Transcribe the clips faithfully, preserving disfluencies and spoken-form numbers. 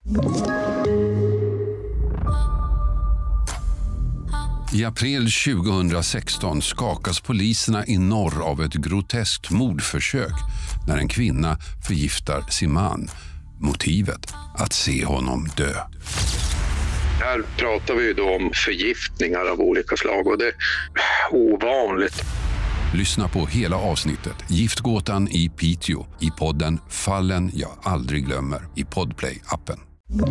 I april tjugohundrasexton skakas poliserna i norr av ett groteskt mordförsök när en kvinna förgiftar sin man. Motivet att se honom dö. Här pratar vi då om förgiftningar av olika slag och det är ovanligt. Lyssna på hela avsnittet Giftgåtan i Piteå i podden Fallen jag aldrig glömmer i Podplay-appen.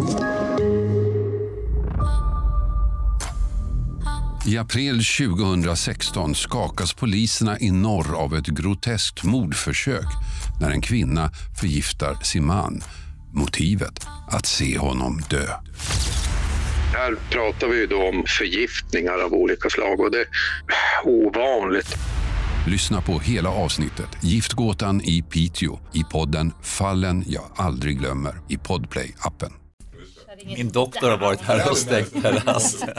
I april tjugohundrasexton skakas poliserna i norr av ett groteskt mordförsök när en kvinna förgiftar sin man. Motivet att se honom dö. Här pratar vi då om förgiftningar av olika slag och det är ovanligt. Lyssna på hela avsnittet Giftgåtan i Piteå i podden Fallen jag aldrig glömmer i Podplay-appen. Min doktor har varit här och stängt terrassen.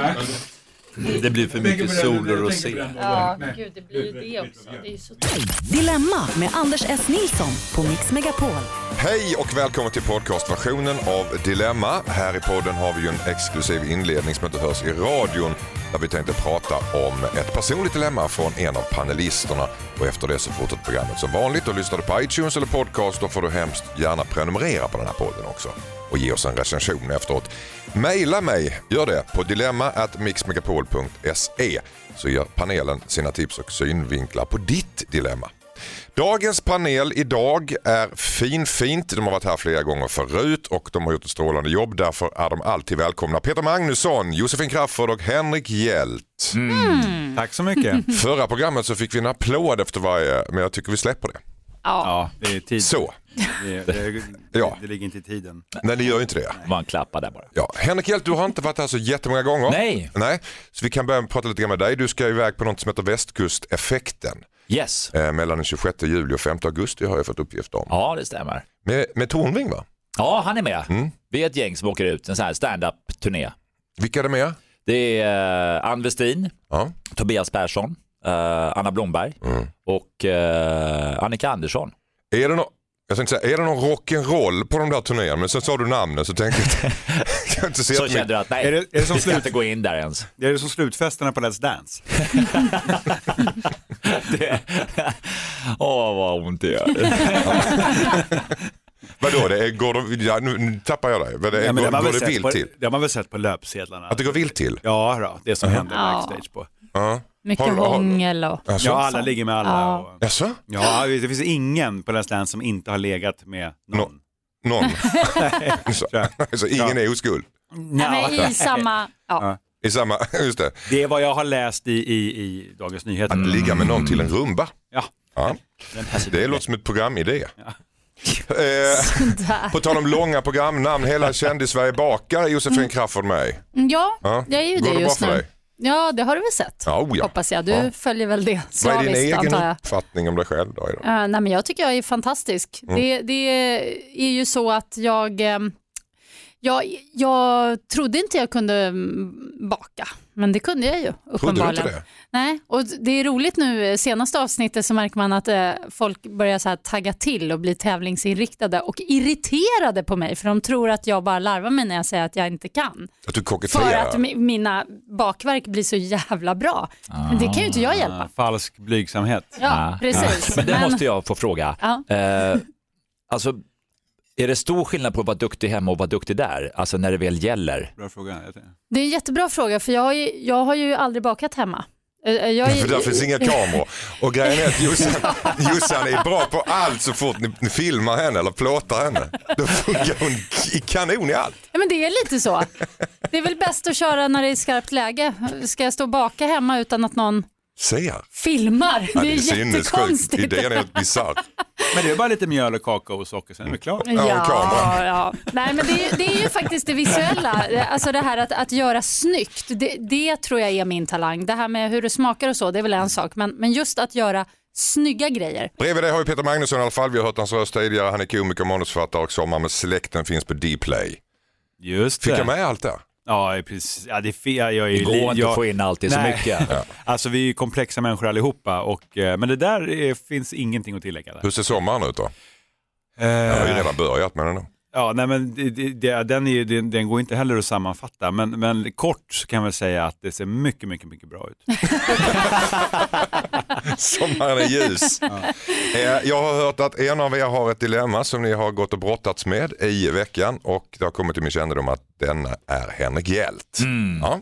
Det blir för mycket sol och rosé. Ja, gud, det blir ju det också. Det är ju så Dilemma med Anders S. Nilsson på Mix Megapol. Hej och välkommen till podcastversionen av Dilemma. Här i podden har vi ju en exklusiv inledning som inte hörs i radion, där vi tänkte prata om ett personligt dilemma från en av panelisterna. Och efter det så fortsätter programmet som vanligt. Och lyssnar du på iTunes eller podcast, då får du hemskt gärna prenumerera på den här podden också och ge oss en recension efteråt. Maila mig, gör det på dilemma at mixmegapol punkt se, så gör panelen sina tips och synvinklar på ditt dilemma. Dagens panel idag är fin fint. De har varit här flera gånger förut och de har gjort ett strålande jobb. Därför är de alltid välkomna. Peter Magnusson, Josefin Crafoord och Henrik Hjelt. Mm. Tack så mycket. Förra programmet så fick vi en applåd efter varje, men jag tycker vi släpper det. Ja, ja det är tid. Så. Det, det, ja. det ligger inte i tiden. Nej, det gör inte det. Man klappar där bara. Ja. Henrik Hjelt, du har inte varit här så jättemånga gånger. Nej. Nej. Så vi kan börja prata lite grann med dig. Du ska iväg på något som heter Västkusteffekten. Yes. Eh, mellan den tjugosjätte juli och femte augusti har jag fått uppgift om. Ja, det stämmer. Med, med Tornving, va? Ja, han är med. Mm. Vi är ett gäng som åker ut, en sån här stand-up-turné. Vilka är det med? Det är uh, Ann Westin, ja. Tobias Persson, uh, Anna Blomberg mm. och uh, Annika Andersson. Är det no- jag tänkte säga, är det någon rock'n'roll på de där turnéerna? Men sen sa du namnen så tänkte jag inte, jag inte se så att kände du att nej, är det, är det som vi ska slut... inte gå in där ens. Är det som slutfesterna på Let's Dance? det... Åh, oh, vad ont det gör. Vadå, det är, går de, ja, nu tappar jag dig. Det är, ja, men går, det går det vilt på, till? Det har man väl sett på löpsedlarna. Att det går vilt till? Ja, då, det som uh-huh. händer ja. backstage på. Uh-huh. Mycket har, hångel och... Alltså? Ja, alla ligger med alla. Ja. Och, Jaså? ja, det finns ingen på Let's Dance som inte har legat med någon. No. Någon? så, så ingen ja. är oskuld? Nej, men i samma... Ja. Ja. I samma, just det. Det är vad jag har läst i, i, i Dagens Nyheter. Att ligga med någon till en rumba. Ja. ja. Det låter som ett programidé. Ja. Eh, på tal om långa programnamn, hela Kändis-Sverige bakar Josefin Crafoord mig. Ja, ja, jag är ju det just nu. Dig? Ja, det har du väl sett? Ja, oh ja. Hoppas jag. Du ja. följer väl det slaviskt, vad är din egen antar jag. uppfattning om dig själv då? Uh, nej, men jag tycker jag är fantastisk. Mm. Det, det är ju så att jag, jag... Jag trodde inte jag kunde baka. Men det kunde jag ju, uppenbarligen. Trodde du inte det? Nej, och det är roligt nu. Senaste avsnittet så märker man att eh, folk börjar så här tagga till och bli tävlingsinriktade och irriterade på mig. För de tror att jag bara larvar mig när jag säger att jag inte kan. Att du koketterar? För att mi- mina bakverk blir så jävla bra. Ah, men det kan ju inte jag hjälpa. Falsk blygsamhet. Ja, ah, precis. Ah. Men det men... måste jag få fråga. Ah. Eh, alltså... Är det stor skillnad på att vara duktig hemma och vara duktig där? Alltså när det väl gäller? Bra fråga. Det är en jättebra fråga för jag har ju, jag har ju aldrig bakat hemma. Jag är... ja, för där finns inga kameror. Och grejen är att Jossan, Jossan är bra på allt så fort ni, ni filmar henne eller plåtar henne. Då funkar hon i kanon i allt. Ja, men det är lite så. Det är väl bäst att köra när det är skarpt läge. Ska jag stå och baka hemma utan att någon... Ser. Filmar. Ja, det är, det är jättekonstigt. Idén är helt bizarr. Men det är bara lite mjöl och kakao och socker, sen är det klart. Ja, ja, ja. Nej, men det är, det är ju faktiskt det visuella. Alltså det här att, att göra snyggt, det, det tror jag är min talang. Det här med hur det smakar och så, det är väl en sak. Men, men just att göra snygga grejer. Bredvid det har ju Peter Magnusson i alla fall. Vi har hört hans röst tidigare. Han är komiker, manusförfattare och Sommar med släkten finns på Dplay. Just det. Fick jag med allt där? Ja, precis. Ja, det är fel. Jag är det går li- inte jag... att få in alltid så mycket. Ja. Alltså vi är ju komplexa människor allihopa. Och, men det där är, finns ingenting att tillägga där. Hur ser sommaren ut då? Uh... Jag har ju redan börjat med den då. Ja, nej men det, det, den, är, den, den går inte heller att sammanfatta. Men, men kort så kan jag väl säga att det ser mycket, mycket, mycket bra ut. Sommaren är ljus. Ja. Jag har hört att en av er har ett dilemma som ni har gått och brottats med i veckan. Och det har kommit till min kännedom att den är Henrik Hjelt. Mm. Ja.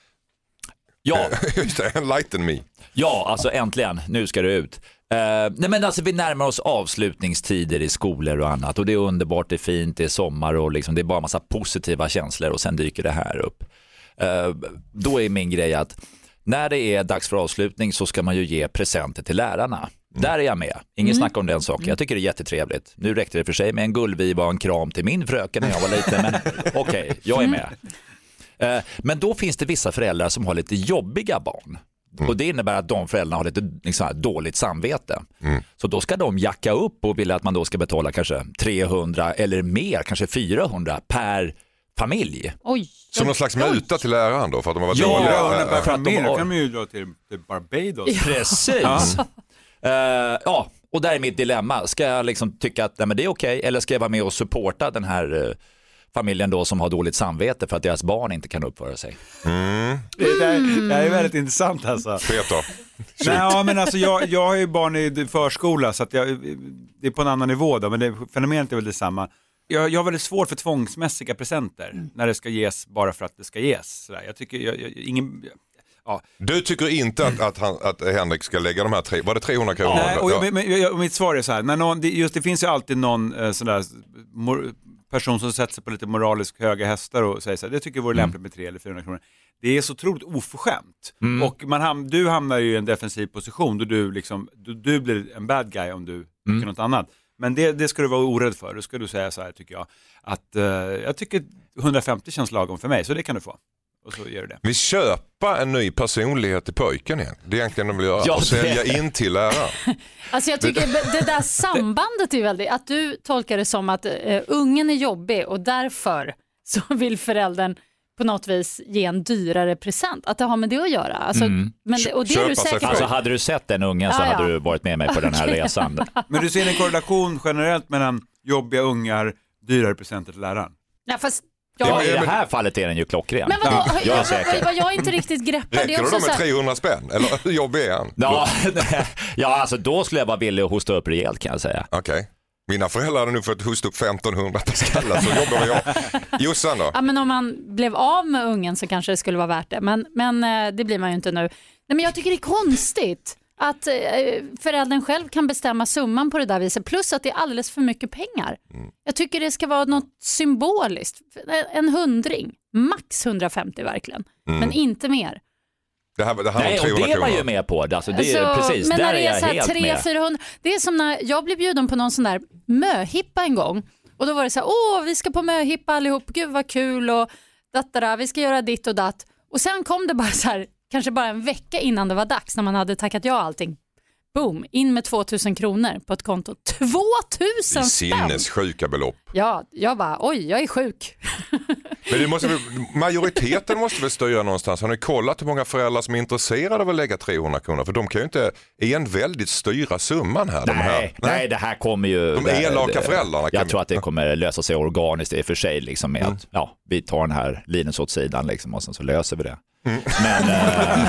Ja. Just det, enlighten me. Ja, alltså äntligen. Nu ska det ut. Uh, nej men alltså vi närmar oss avslutningstider i skolor och annat och det är underbart, det är fint, det är sommar och liksom, det är bara massa positiva känslor och sen dyker det här upp. Uh, då är min grej att när det är dags för avslutning så ska man ju ge presenter till lärarna. Mm. Där är jag med. Ingen mm. snack om den saken. Jag tycker det är jättetrevligt. Nu räckte det för sig med en gullviva och en kram till min fröken när jag var liten, men okej, okay, jag är med. Uh, men då finns det vissa föräldrar som har lite jobbiga barn. Mm. Och det innebär att de föräldrarna har lite liksom, dåligt samvete. Mm. Så då ska de jacka upp och vilja att man då ska betala kanske trehundra eller mer, kanske fyrahundra per familj. Oj. Som någon slags muta till läraren då för att de har varit ja, dåliga? Ja, per familj de... kan man ju dra till, till Barbados. Precis. uh, ja, och där är mitt dilemma. Ska jag liksom tycka att nej, men det är okej eller ska jag vara med och supporta den här... Uh, familjen då som har dåligt samvete för att deras barn inte kan uppföra sig. Mm. Det, där, det här är väldigt intressant alltså. Peter. Nej, ja, men alltså jag, jag har ju barn i förskola så att jag, det är på en annan nivå då, men det, fenomenet är väl detsamma. Jag, jag har väldigt svårt för tvångsmässiga presenter mm. när det ska ges bara för att det ska ges. Sådär. Jag tycker, jag, jag, ingen... Ja. Du tycker inte att, att, han, att Henrik ska lägga de här tre, var det trehundra kronor? Nej, och, jag, men, och mitt svar är så här, när någon, det, just, det finns ju alltid någon eh, sån där mor, person som sätter sig på lite moraliskt höga hästar och säger så här, det tycker jag vore lämpligt med tre eller fyrahundra kronor. Det är så otroligt oförskämt. Mm. Och man ham- du hamnar ju i en defensiv position då du, liksom, du, du blir en bad guy om du mm. tycker något annat. Men det, det ska du vara orädd för. Då ska du säga så här tycker jag. Att uh, jag tycker hundrafemtio känns lagom för mig, så det kan du få. Och så gör du det. Vi köper en ny personlighet till pojken igen. Det är egentligen de vill göra. Ja, och sälja in till läraren. Alltså jag tycker det där sambandet är väldigt, att du tolkar det som att uh, ungen är jobbig och därför så vill föräldern på något vis ge en dyrare present. Att det har med det att göra. Alltså, mm. men det, och det är du säker på. Alltså hade du sett den ungen så ah, hade ja. du varit med mig på den här okay. resan. Men du ser en korrelation generellt mellan jobbiga ungar, dyrare presenter till läraren? Ja, fast ja, i det här fallet är den ju klockren. Men vadå, ja. jag är säker. Vad jag inte riktigt greppar. Räcker det då med trehundra spänn? Eller hur jobbig är han? Ja, ja, alltså då skulle jag vara villig att hosta upp rejält kan jag säga. Okej. Okay. Mina föräldrar hade nu fått hosta upp femtonhundra per skalle, så jobbar jag. Jossan då? Ja, men om man blev av med ungen så kanske det skulle vara värt det. Men, men det blir man ju inte nu. Nej, men jag tycker det är konstigt att eh, föräldern själv kan bestämma summan på det där viset. Plus att det är alldeles för mycket pengar. Mm. Jag tycker det ska vara något symboliskt. En hundring. Max hundrafemtio verkligen. Mm. Men inte mer. Det här, det här Nej, och det var ju med på det. Alltså, det är alltså, precis, men där när det är, är så här tre fyrahundra, det är som när jag blev bjuden på någon sån där möhippa en gång. Och då var det så här, åh vi ska på möhippa allihop, gud vad kul och dattara, vi ska göra ditt och datt. Och sen kom det bara så här, kanske bara en vecka innan det var dags när man hade tackat ja allting. Boom, in med tvåtusen kronor på ett konto. tvåtusen spänn! Sinnessjuka belopp. Ja, jag bara, oj, jag är sjuk. Men det måste väl, majoriteten måste väl styra någonstans. Har ni kollat hur många föräldrar som är intresserade av att lägga trehundra kronor? För de kan ju inte enväldigt styra summan här. Nej, de här, nej. nej det här kommer ju... De det, elaka det, föräldrarna. Jag tror att det kommer lösa sig organiskt i och för sig. Liksom, med mm. att ja, vi tar den här Linus åt sidan liksom, och sen så löser vi det. Mm. Men äh,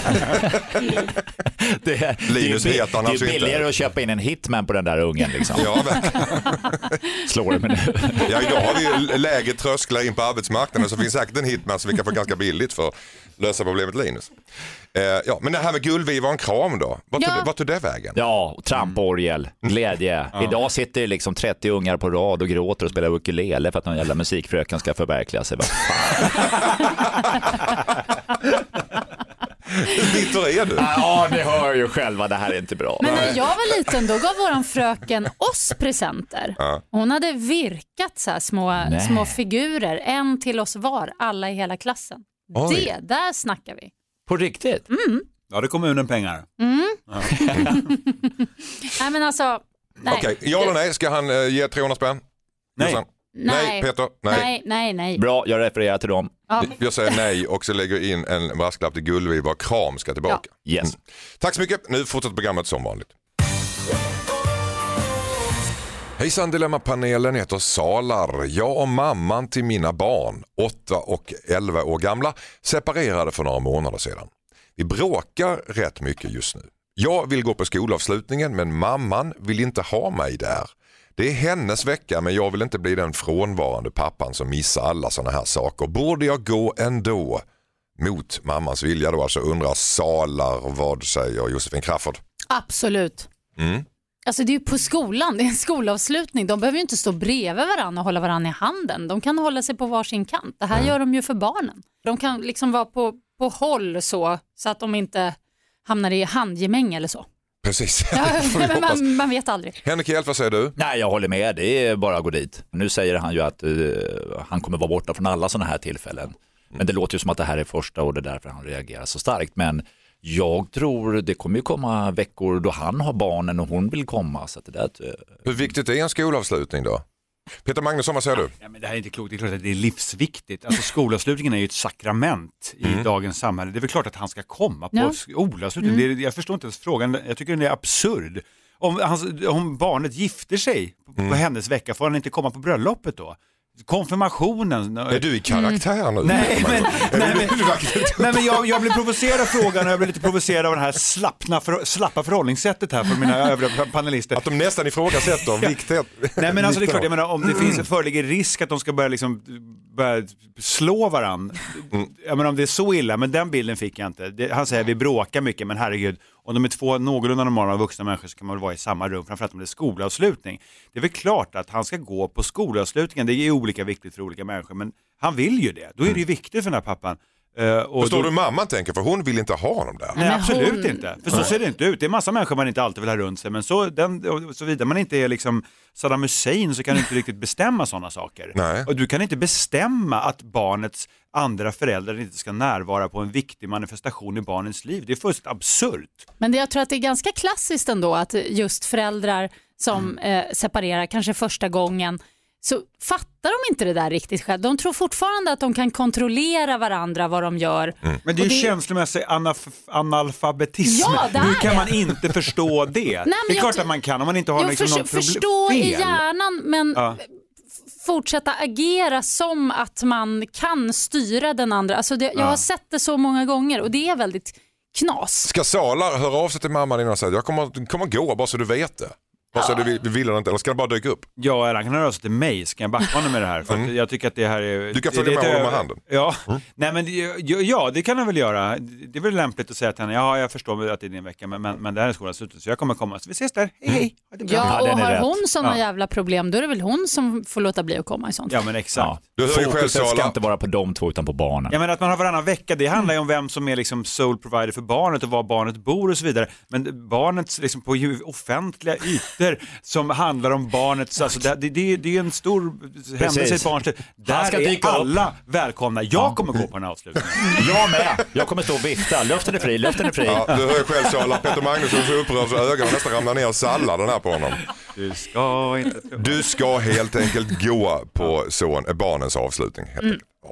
det, Linus det, heter han det är alltså billigare inte. Att köpa in en hitman på den där ungen liksom. Ja, slår det med nu. Ja, idag har vi lägre trösklar in på arbetsmarknaden, så finns säkert en hitman som vi kan få ganska billigt för att lösa problemet Linus. Eh, ja, men det här med guldviva och en kram då, vad tog, ja. vad tog det vägen? Ja, tramporgel, glädje. Ja. Idag sitter liksom trettio ungar på rad och gråter och spelar ukulele för att någon jävla musikfröken ska förverkliga sig. Vad fan? Bitter är du? Ja, ni hör ju själva, det här är inte bra. Men när jag var liten då gav våran fröken oss presenter. Ja. Hon hade virkat så här små, små figurer, en till oss var, alla i hela klassen. Oj. Det, där snackar vi. På riktigt? Mm. Ja, det är kommunen pengar. Mm. Ja. Nej, men alltså... Okej, okay. Ja eller nej, ska han uh, ge trehundra spänn? Nej. Nej. Nej, Peter. Nej. nej, nej, nej. Bra, jag refererar till dem. Ja. Jag säger nej och så lägger in en brasklapp till guldviva och kram ska tillbaka. Ja. Yes. Mm. Tack så mycket. Nu fortsätter programmet som vanligt. Hejsan Dilemma-panelen, heter Salar. Jag och mamman till mina barn, åtta och elva år gamla, separerade för några månader sedan. Vi bråkar rätt mycket just nu. Jag vill gå på skolavslutningen men mamman vill inte ha mig där. Det är hennes vecka men jag vill inte bli den frånvarande pappan som missar alla såna här saker. Borde jag gå ändå? Mot mammans vilja då, alltså undrar Salar, vad säger Josefin Crafoord? Absolut. Mm. Alltså det är ju på skolan, det är en skolavslutning. De behöver ju inte stå bredvid varandra och hålla varandra i handen. De kan hålla sig på varsin kant. Det här mm. gör de ju för barnen. De kan liksom vara på, på håll så, så att de inte hamnar i handgemäng eller så. Precis. Ja, men man, man vet aldrig. Henrik Hjelt, vad säger du? Nej, jag håller med. Det är bara att gå dit. Nu säger han ju att uh, han kommer vara borta från alla sådana här tillfällen. Men det låter ju som att det här är första och det är därför han reagerar så starkt. Men jag tror det kommer ju komma veckor då han har barnen och hon vill komma. Så att det där, uh... Hur viktigt är en skolavslutning då? Peter Magnusson, vad säger du? Ja, men det här är inte klokt, det är klart att det är livsviktigt. Alltså skolavslutningen är ju ett sakrament i mm. dagens samhälle. Det är väl klart att han ska komma på ja. skolavslutningen. Mm. Det är, jag förstår inte ens frågan, jag tycker den är absurd. Om, hans, om barnet gifter sig på, mm. på hennes vecka, får han inte komma på bröllopet då? Konfirmationen. Är du i karaktär mm. nu? Nej, men, nej, men, nej, men jag, jag blir provocerad av frågan och jag blir lite provocerad av det här slappna, för, slappa förhållningssättet här från mina övriga panelister. Att de nästan ifrågasätter om viktigt. Nej, men alltså det är klart, jag menar, om det finns föreligger risk att de ska börja, liksom, börja slå varann. Mm. Jag menar, om det är så illa, men den bilden fick jag inte. Det, han säger vi bråkar mycket, men herregud, om de är två någorlunda normala vuxna människor så kan man väl vara i samma rum, framförallt om det är skolavslutning. Det är väl klart att han ska gå på skolavslutningen. Det är olika viktigt för olika människor, men han vill ju det. Då är det ju viktigt för den här pappan. Uh, och Förstår då... du mamman tänker? För hon vill inte ha honom där. Nej, absolut hon... inte. För så ser det inte ut. Det är massa människor man inte alltid vill ha runt sig. Men så, den, så vidare man inte är liksom Saddam Hussein så kan du inte riktigt bestämma sådana saker. Nej. Och du kan inte bestämma att barnets andra föräldrar inte ska närvara på en viktig manifestation i barnens liv. Det är först absurt. Men det, jag tror att det är ganska klassiskt ändå att just föräldrar som mm. eh, separerar kanske första gången så fattar de inte det där riktigt själv. De tror fortfarande att de kan kontrollera varandra vad de gör. Mm. Men det är ju det... känslomässig analf- analfabetism. Ja, hur kan man inte förstå det? Nej, det är klart t- att man kan om man inte har jag liksom förs- något problem. Förstå i hjärnan, men ja. fortsätta agera som att man kan styra den andra. Alltså det, jag ja. har sett det så många gånger och det är väldigt knas. Ska Salar höra av sig till mamman innan och säga jag kommer, kommer gå bara så du vet det? Vad så du vill, vill eller inte, eller ska det bara dyka upp? Ja, eller han kan höra av sig till mig, ska jag backa honom med det här? För mm. jag tycker att det här är... Du kan följa med honom med handen. Ja, mm. Nej, men, ja, det kan han väl göra. Det är väl lämpligt att säga till henne, ja, jag förstår att det är din vecka, men, men det här är skolans slutet, så jag kommer komma. Så vi ses där, hej, hej. Ja, och ja, har rätt. hon sådana ja. jävla problem, då är det väl hon som får låta bli att komma i sånt. Ja, men exakt. Ja. Du hör ju själv, Fokuset ska Sala. inte vara på de två utan på barnen. Jag menar att man har varannan vecka, det handlar ju om vem som är liksom sole provider för barnet och var barnet bor och så vidare. Men barnet liksom på offentliga ytor som handlar om barnets, alltså det, det, det är en stor händelse i ett barns liv. Där ska är dyka alla upp. välkomna. Jag kommer gå på den här avslutningen. Jag med. Jag kommer stå och vifta. Luften är fri, luften är fri. Ja, du hör ju själv, Sala. Peter Magnusson så upprörd så ögonen nästan ramlar ner och salladen här på honom. Du ska inte... Du ska helt enkelt gå på son, barnens avslutning. Helt mm. ja.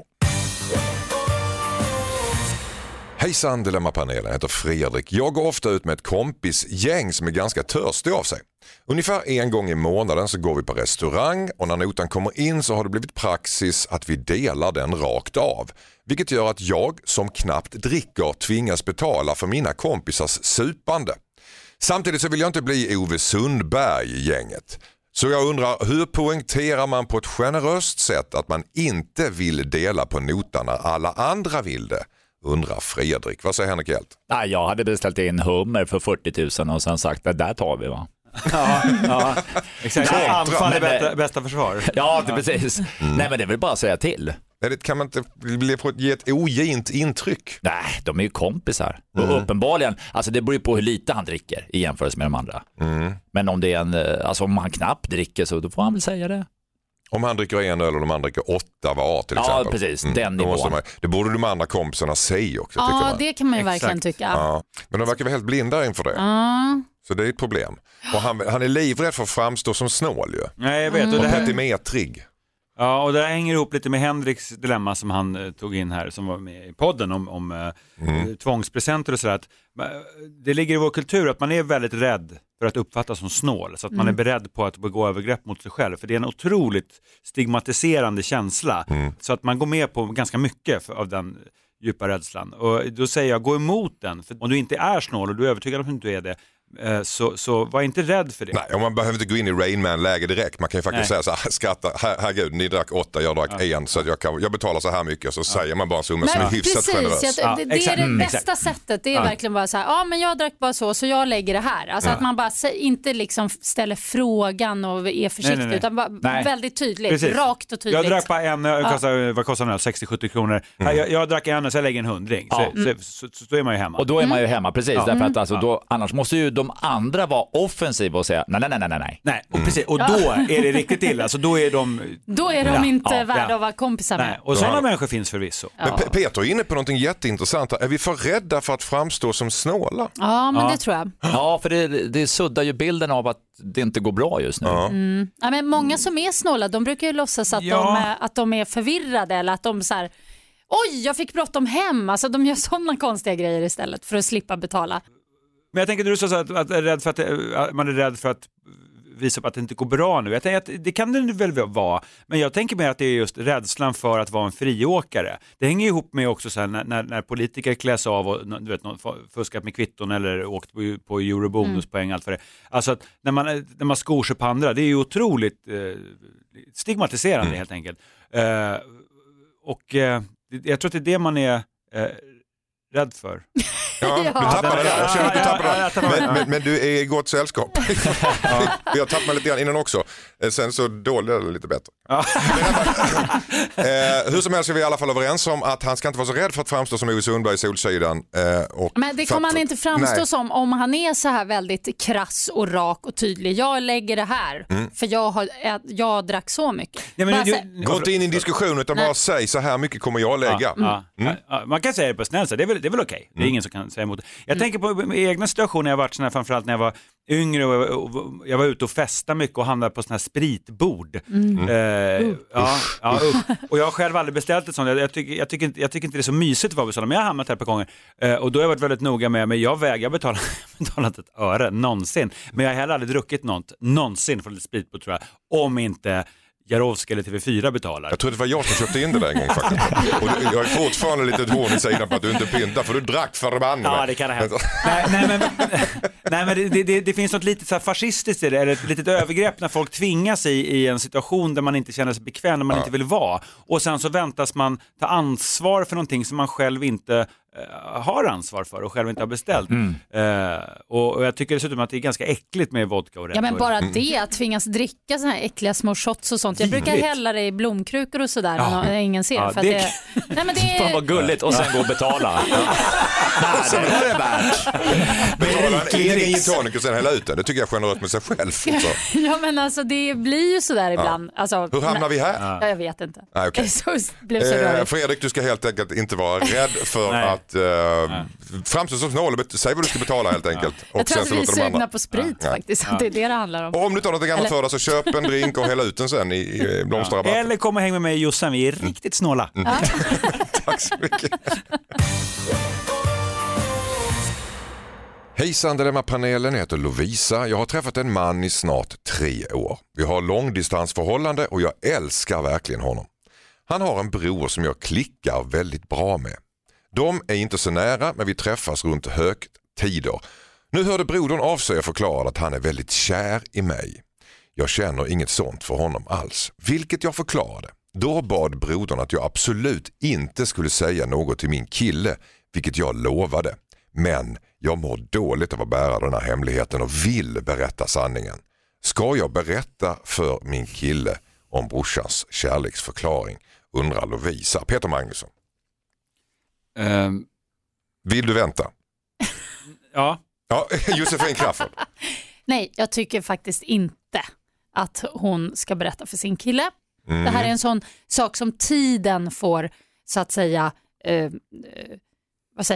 Hejsan Dilemma-panelen, heter Fredrik. Jag går ofta ut med ett kompisgäng som är ganska törstig av sig. Ungefär en gång i månaden så går vi på restaurang och när notan kommer in så har det blivit praxis att vi delar den rakt av. Vilket gör att jag som knappt dricker tvingas betala för mina kompisars supande. Samtidigt så vill jag inte bli Ove Sundberg i gänget. Så jag undrar, hur poängterar man på ett generöst sätt att man inte vill dela på notan när alla andra vill det? Undrar Fredrik. Vad säger Henrik Hjelt? Nej, jag hade beställt in hummer för fyrtio tusen och sen sagt att där tar vi va. Ja, ja. Exakt. Nej, anfall är men, bästa, bästa försvar. Ja, det precis. Mm. Nej, men det är väl bara att säga till. Det kan man inte bli på att ge ett ogint intryck? Nej, de är ju kompisar. Mm. Och uppenbarligen, alltså det beror ju på hur lite han dricker i jämförelse med de andra. Mm. Men om det är en, alltså om han knappt dricker så då får han väl säga det. Om han dricker en öl och de andra dricker åtta var till exempel. Ja, precis. Den mm. nivån. Man, det borde de andra kompisarna säga också. Ja, man. det kan man ju Exakt. verkligen tycka. Ja. Men de verkar vara helt blinda inför det. Ja. Så det är ett problem. Och han, han är livrädd för att framstå som snål ju. Nej, jag vet. Och Och det här... petimetrig. Ja, och det hänger ihop lite med Henriks dilemma som han eh, tog in här, som var med i podden om, om eh, mm. tvångspresenter och sådär. Att, eh, det ligger i vår kultur att man är väldigt rädd för att uppfattas som snål. Så att mm. man är beredd på att begå övergrepp mot sig själv. För det är en otroligt stigmatiserande känsla. Mm. Så att man går med på ganska mycket för, av den djupa rädslan. Och då säger jag, gå emot den. För om du inte är snål och du är övertygad om att du inte är det, Så, så var inte rädd för det. Nej, och man behöver inte gå in i Rain Man-läge direkt. Man kan ju faktiskt Nej. säga så här, skratta, her, herregud, ni drack åtta, jag drack ja. en, så att jag, kan, jag betalar så här mycket, så ja. säger man bara en summa som är hyfsat precis, generös. Ja, det, det är det mm, bästa exakt. sättet, det är ja. verkligen bara så här, ja men jag drack bara så, så jag lägger det här. Alltså ja. att man bara inte liksom ställer frågan och är försiktig, nej, nej, nej. utan bara nej. väldigt tydligt, precis. rakt och tydligt. Jag drack bara en, ja. kostar, vad kostar den? sextio sjuttio kronor. Mm. Jag, jag drack en, så jag lägger en hundring. Ja. Så, mm. så, så, så, så är man ju hemma. Och då är man ju hemma, precis. Ja. Därför att alltså, då, annars måste ju de andra vara offensiva och säga nej, nej, nej, nej, nej. Nej, och, precis, och då är det riktigt illa. Alltså, då är de, då är de ja, inte ja, värda ja. att vara kompisar med. Nej, och sådana människor finns förvisso. Ja. Men Peter är inne på någonting jätteintressant. Är vi för rädda för att framstå som snåla? Ja, men ja. det tror jag. Ja, för det, det suddar ju bilden av att det inte går bra just nu. Ja. Mm. Ja, men många som är snåla, de brukar ju låtsas att, ja. de, är, att de är förvirrade eller att de så här, oj, jag fick bråttom hem. Alltså de gör sådana konstiga grejer istället för att slippa betala. Men jag tänker att du sa att, att, är rädd för att, att man är rädd för att visa på att det inte går bra nu. Jag tänker att det kan det väl vara. Men jag tänker mer att det är just rädslan för att vara en friåkare. Det hänger ihop med också så här, när, när politiker kläs av och du vet, fuskat med kvitton eller åkt på, på eurobonuspoäng. Mm. Allt för det. Alltså att när man, när man skor sig på andra, det är ju otroligt eh, stigmatiserande mm. helt enkelt. Eh, och eh, jag tror att det är det man är eh, rädd för. Ja, ja. Du tappade det där. Jag känner att du tappade ja, ja, ja, men, men, men du är i gott sällskap. Ja. Vi har tappat lite grann innan också. Sen så dåligt är det lite bättre. Ja. Men, eh, hur som helst är vi i alla fall överens om att han ska inte vara så rädd för att framstå som Ove Sundberg i Solsidan. Eh, och men det kommer han inte framstå nej. som om han är så här väldigt krass och rak och tydlig. Jag lägger det här mm. för jag, har, jag drack så mycket. Ja, men du, du, gå inte in i en diskussion utan nej. bara säg så här mycket kommer jag lägga. Ja, mm. ja, man kan säga det på snällt, det är väl, det är väl okej. Det är mm. ingen som kan säga emot det. Jag mm. tänker på egna situationer jag har varit såna här, framförallt när jag var yngre och, och, och jag var ute och festade mycket och handlade på såna här spritbord. Mm. Eh, uh. ja, ja, uh. Och jag har själv aldrig beställt ett sånt. Jag, jag, tycker, jag, tycker inte, jag tycker inte det är så mysigt att vara på sådana, men jag har hamnat här på gånger. Eh, och då har jag varit väldigt noga med, men jag vägrar betala, betala inte ett öre någonsin. Men jag har heller aldrig druckit något, någonsin från ett spritbord tror jag, om inte Jarowski eller T V fyra betalar. Jag tror det var jag som köpte in det där en gång faktiskt. Och jag är fortfarande lite hård i sidan på att du inte pyntar, för du drack förbannat. Ja, det kan det hända. nej, nej, men, nej, men det, det, det finns något lite så här fascistiskt i det, eller ett litet övergrepp när folk tvingas i, i en situation där man inte känner sig bekväm, där man ja. inte vill vara. Och sen så väntas man ta ansvar för någonting som man själv inte har ansvar för och själv inte har beställt. Mm. Uh, och, och jag tycker dessutom att det är ganska äckligt med vodka och Red Ja, men bara det, att tvingas dricka såna här äckliga små shots och sånt. Jag brukar hälla det i blomkrukor och sådär ja. när ingen ser. Ja, för det... Att det... Nej, men det är... Fan vad gulligt och sen gå och betala. Och sen är det värt. Betala en egen gin tonic och sen hälla ut den. Det tycker jag generöst med sig själv. Också. Ja, men alltså det blir ju sådär ibland. Ja. Alltså, hur hamnar vi här? Ja, jag vet inte. Ah, okay. så blev så eh, Fredrik, du ska helt enkelt inte vara rädd för att uh, framstå som snål. Säg vad du ska betala helt enkelt. Ja. Jag tror att vi är sugna på sprit ja. faktiskt. Ja. Det är det det handlar om. Och om du tar något gammalt för dig så köp en drink och hälla ut den sen i, i blomsterrabatt. Ja. Eller kom och häng med mig och Jossan, vi är riktigt snåla. Mm. Ja. Tack så mycket. Hejsan, Dilemma-panelen, jag heter Lovisa. Jag har träffat en man i snart tre år. Vi har långdistansförhållande och jag älskar verkligen honom. Han har en bror som jag klickar väldigt bra med. De är inte så nära, men vi träffas runt högtider. Nu hörde brodern av sig och förklarade att han är väldigt kär i mig. Jag känner inget sånt för honom alls, vilket jag förklarade. Då bad brodern att jag absolut inte skulle säga något till min kille, vilket jag lovade. Men jag mår dåligt av att bära den här hemligheten och vill berätta sanningen. Ska jag berätta för min kille om brorsans kärleksförklaring? Undrar Lovisa. Peter Magnusson. Um, vill du vänta? Ja. Ja, Josefin Crafoord. Nej, jag tycker faktiskt inte att hon ska berätta för sin kille. Mm. Det här är en sån sak som tiden får, så att säga, eh, eh, vad säger man?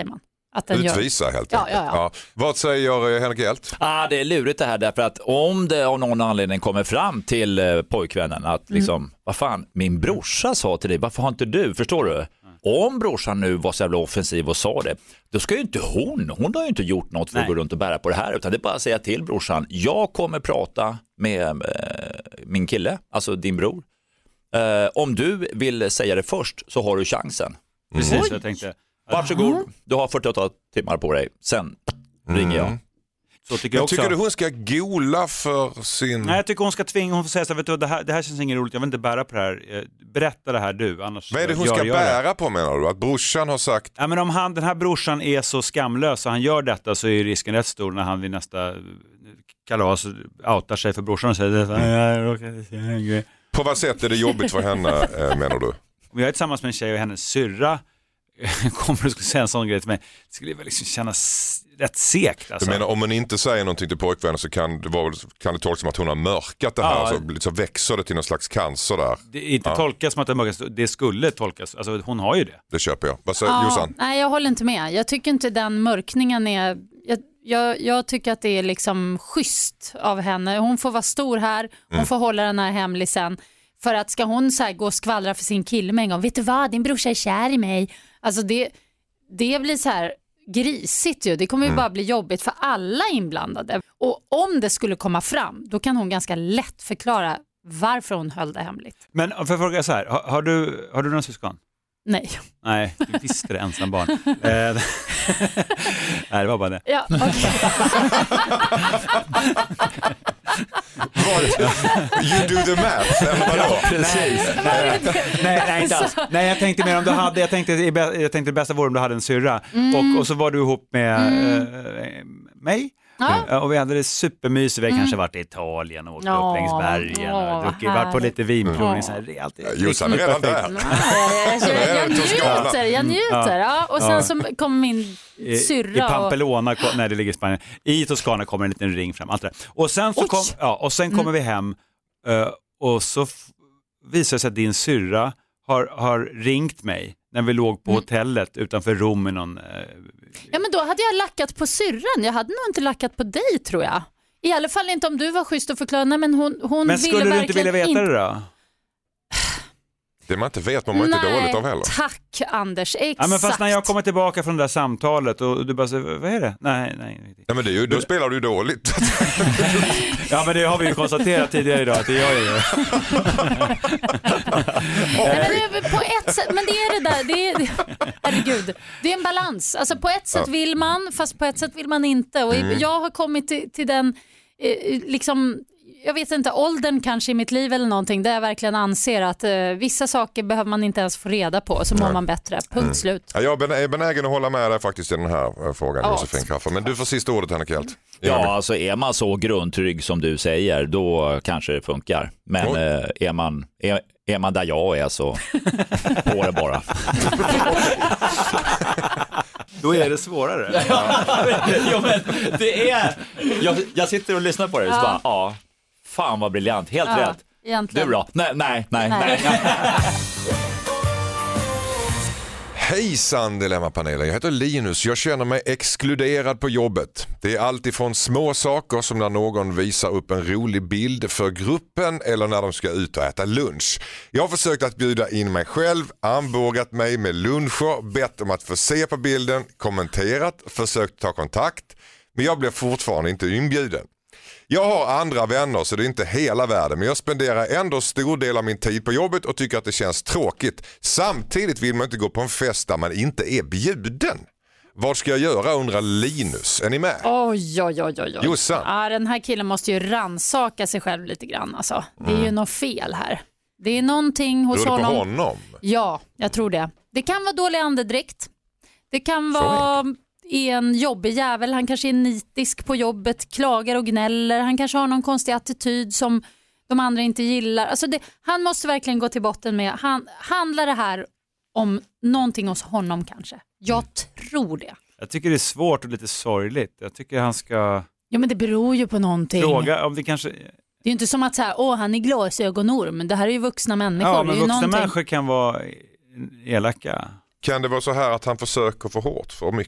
att den Utvisa gör. helt ja, enkelt. ja, ja. Ja. Vad säger Henrik Hjelt? Ah, det är lurigt det här därför att om det av någon anledning kommer fram till eh, pojkvännen att liksom, mm. vad fan, min brorsa sa till dig, varför har inte du, förstår du? Om brorsan nu var så jävla offensiv och sa det, då ska ju inte hon, hon har ju inte gjort något för Nej. att gå runt och bära på det här, utan det är bara att säga till brorsan, jag kommer prata med eh, min kille, alltså din bror. Eh, om du vill säga det först så har du chansen. Mm. Precis, jag tänkte. Varsågod, du har fyrtioåtta timmar på dig, sen mm. ringer jag. Så tycker jag också. Tycker du hon ska gola för sin... Nej, jag tycker hon ska tvinga, hon får säga så här, vet du, det här, det här känns inget roligt, jag vill inte bära på det här. Berätta det här du, annars... Vad är det hon ska bära det. på, menar du? Att brorsan har sagt... Ja, men om han, den här brorsan är så skamlös och han gör detta, så är risken rätt stor när han vid nästa kalas outar sig för brorsan och säger det. På vad sätt är det jobbigt för henne, menar du? Om jag är tillsammans med en tjej och hennes syrra kommer du säga en sån grej till mig, det skulle väl liksom kännas rätt segt. Alltså. Du menar, om man inte säger någonting till pojkvännen så kan det, vara, kan det tolkas som att hon har mörkat det här, ja. så, så växer det till någon slags cancer där. Det är inte ja. tolkas som att det mörkas, det skulle tolkas, alltså hon har ju det. Det köper jag. Vad säger ja, Jossan? Nej, jag håller inte med. Jag tycker inte den mörkningen är... Jag, jag, jag tycker att det är liksom schysst av henne. Hon får vara stor här, hon mm. får hålla den här hemlig sen. För att ska hon så här gå och skvallra för sin kille med en gång, vet du vad, din brorsa är kär i mig. Alltså det, det blir så här grisigt ju. Det kommer ju mm. bara bli jobbigt för alla inblandade. Och om det skulle komma fram, då kan hon ganska lätt förklara varför hon höll det hemligt. Men för att fråga så här, har, har du, har du någon syskon? Nej. Nej, du visste det, ensam barn. Nej, det var bara det. Ja, okej. You do the math. Ja, precis. Nej, nej, nej, inte alls. Nej, jag tänkte mer om du hade, jag tänkte, jag tänkte det bästa vore om du hade en syrra. Mm. Och, och så var du ihop med mm. äh, mig. Ja. Och vi hade det supermysigt. Vi har mm. kanske varit i Italien och åkt ja. upp längs bergen och druckit, varit på lite vinprovning. Så här, alltid, Jossan är redan där. Jag, jag njuter, jag njuter. Ja. Och sen så kommer min syrra. I, i Pampelona, och... nej det ligger i Spanien. I Toscana kommer en liten ring fram. Allt det. Och sen, så kom, ja, och sen kommer mm. vi hem uh, och så f- visar det sig att din syrra har, har ringt mig när vi låg på mm. hotellet utanför Rom i någon... Uh, ja, men då hade jag lackat på syrran. Jag hade nog inte lackat på dig, tror jag. I alla fall inte om du var schysst och förklara. Nej, men hon, hon men skulle ville du inte vilja veta inte... det då? Det man inte vet, man mår inte dåligt av heller. Tack Anders, exakt. Ja, men fast när jag kommer tillbaka från det där samtalet och du bara säger, vad är det? Nej, nej. Ja, men det är ju, då spelar du dåligt. Ja, men det har vi ju konstaterat tidigare idag att det gör ju. Nej, men det, på ett sätt, men det är det där, det är, herregud, det är en balans. Alltså på ett sätt vill man, fast på ett sätt vill man inte. Och mm. jag har kommit till, till den, eh, liksom... Jag vet inte, åldern kanske i mitt liv eller någonting, där jag verkligen anser att eh, vissa saker behöver man inte ens få reda på, så mår Nej. man bättre. Punkt mm. slut. Ja, jag är benägen att hålla med dig faktiskt i den här uh, frågan, ja. Josefin Kaffer. Men du får sista ordet, Henrik Hjelt. Ja, alltså är man så grundtrygg som du säger, då kanske det funkar. Men eh, är, man, är, är man där jag är så på det bara. Då är det svårare. Jo, men det är... Jag, jag sitter och lyssnar på det och så bara, ja, fan vad briljant, helt ja, rätt. Egentligen. Du är bra. Nej, nej, nej, nej. nej. Hejsan Dilemmapanelen, jag heter Linus. Jag känner mig exkluderad på jobbet. Det är allt ifrån små saker som när någon visar upp en rolig bild för gruppen eller när de ska ut och äta lunch. Jag har försökt att bjuda in mig själv, anbågat mig med luncher, bett om att få se på bilden, kommenterat, försökt ta kontakt, men jag blev fortfarande inte inbjuden. Jag har andra vänner så det är inte hela världen, men jag spenderar ändå stor del av min tid på jobbet och tycker att det känns tråkigt. Samtidigt vill man inte gå på en fest där man inte är bjuden. Vad ska jag göra, undrar Linus. Är ni med? Oj, oj, oj, oj. Jossan. Ja, den här killen måste ju ransaka sig själv lite grann. Alltså. Det är mm. ju något fel här. Det är någonting hos honom. På honom. Ja, jag tror det. Det kan vara dålig andedräkt. Det kan vara... är en jobbig jävel, han kanske är nitisk på jobbet, klagar och gnäller, han kanske har någon konstig attityd som de andra inte gillar. Alltså det, han måste verkligen gå till botten med, han, handlar det här om någonting hos honom kanske? Jag mm. tror det. Jag tycker det är svårt och lite sorgligt. Jag tycker han ska... Ja, men det beror ju på någonting. Fråga om det kanske... Det är ju inte som att säga, åh han är glasögonorm, det här är ju vuxna människor. Ja, men vuxna någonting... människor kan vara elaka. Kan det vara så här att han försöker för hårt, för mycket?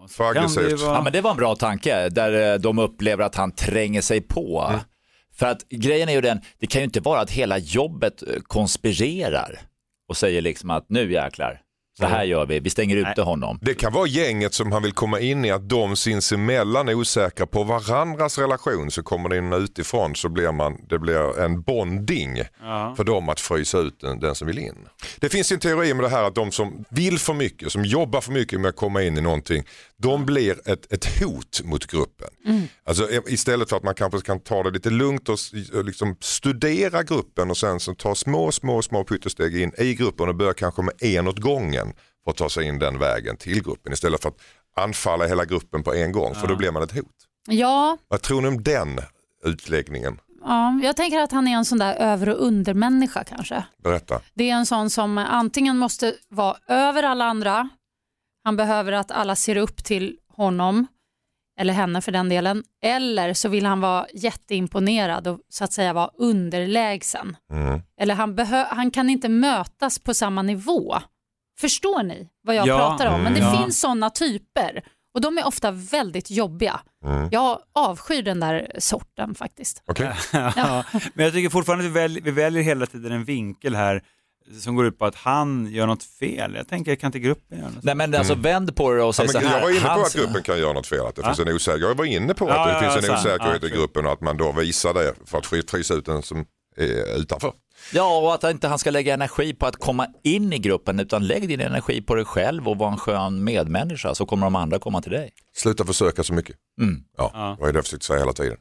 För aggressivt. Ja, men det var en bra tanke där de upplever att han tränger sig på. Mm. För att grejen är ju den, det kan ju inte vara att hela jobbet konspirerar och säger liksom att nu jäklar, så här gör vi, vi stänger ute honom. Det kan vara gänget som han vill komma in i, att de sinsemellan är osäkra på varandras relation, så kommer det in utifrån så blir man, det blir en bonding ja. för dem att frysa ut den, den som vill in. Det finns en teori med det här att de som vill för mycket, som jobbar för mycket med att komma in i någonting, de blir ett, ett hot mot gruppen. Mm. Alltså istället för att man kanske kan ta det lite lugnt och liksom studera gruppen och sen så ta små, små, små pyttesteg in i gruppen och börja kanske med en åt gången för att ta sig in den vägen till gruppen istället för att anfalla hela gruppen på en gång, för då blir man ett hot. Ja. Vad tror ni om den utläggningen? Ja, jag tänker att han är en sån där över- och undermänniska kanske. Berätta. Det är en sån som antingen måste vara över alla andra, han behöver att alla ser upp till honom eller henne för den delen, eller så vill han vara jätteimponerad och så att säga vara underlägsen. Mm. Eller han, behö- han kan inte mötas på samma nivå. Förstår ni vad jag ja, pratar om? Men det ja. finns sådana typer och de är ofta väldigt jobbiga. Mm. Jag avskyr den där sorten faktiskt. Okay. ja. Men jag tycker fortfarande att vi väljer, vi väljer hela tiden en vinkel här som går ut på att han gör något fel. Jag tänker, kan inte gruppen göra något? Nej, men alltså mm. vänd på det och säg ja, så här. Jag var inne på hans... att gruppen kan göra något fel. Att det ja. finns en osäkerhet. Jag var inne på att ja, det ja, finns ja, en osäkerhet ja, i gruppen och att man då visar det för att frysa ut den som är utanför. Ja, och att inte han ska lägga energi på att komma in i gruppen, utan lägg din energi på dig själv och vara en skön medmänniska, så kommer de andra komma till dig. Sluta försöka så mycket. Mm. Ja, ja. Vad är det jag försökt säga hela tiden?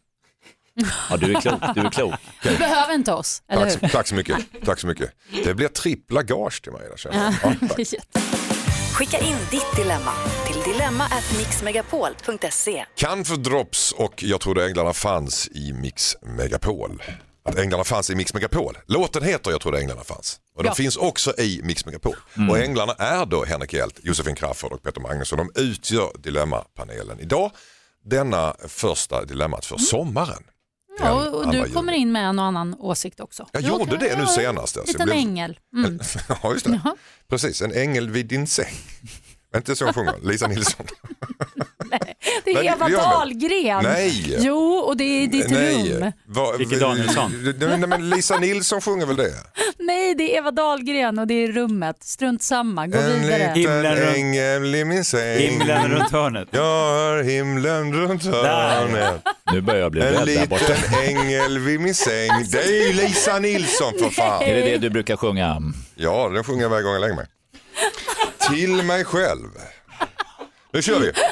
Ja, du är klok. Du är klok. Du behöver inte oss, eller tack, hur? Tack så mycket. Tack så mycket. Det blir trippla gage till mig. Där, känner jag. Ja, skicka in ditt dilemma till dilemma at mixmegapol punkt se. Kan för drops och jag trodde änglarna fanns i Mix Megapol. Att änglarna fanns i Mix Megapol. Låten heter Jag trodde änglarna fanns. Och de ja. finns också i Mix Megapol. Mm. Och änglarna är då Henrik Hjelt, Josefin Crafoord och Peter Magnusson. De utgör dilemmapanelen idag. Denna första dilemmat för sommaren. Ja, och, och du kommer in med en och annan åsikt också. Jag gjorde okay. det nu senast. En liten blev... ängel. Mm. Ja, just det. Ja. Precis, en ängel vid din säng. Inte så hon sjunger, Lisa Nilsson. Nej, det är Eva Dahlgren. Nej. Jo, och det är ditt nej. rum. Va, Vilke Danielsson. Nej, men Lisa Nilsson sjunger väl det? Nej, det är Eva Dahlgren och det är rummet. Strunt samma, gå en vidare. En liten ängel i min säng. Himlen runt hörnet. Jag har himlen runt hörnet. Nu börjar jag bli rädd där borta. En liten ängel vid min säng. Det är ju Lisa Nilsson för fan. Är det det du brukar sjunga? Ja, den sjunger jag varje gång jag lägger mig. Till mig själv. Nu kör vi.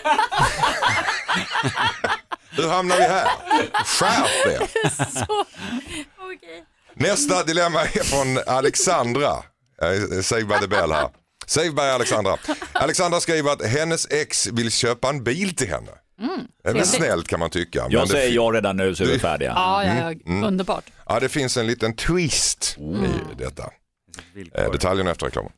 Hur hamnar vi här? Skärp er. Så, okay. Nästa dilemma är från Alexandra. Save by the bell här. Save by Alexandra. Alexandra skriver att hennes ex vill köpa en bil till henne. Mm, det är väl snällt kan man tycka. Jag men säger det... ja redan nu så är vi färdiga. Ja, ja, ja. Mm. Underbart. Ja, det finns en liten twist mm. i detta. Eh, detaljerna efter reklamen.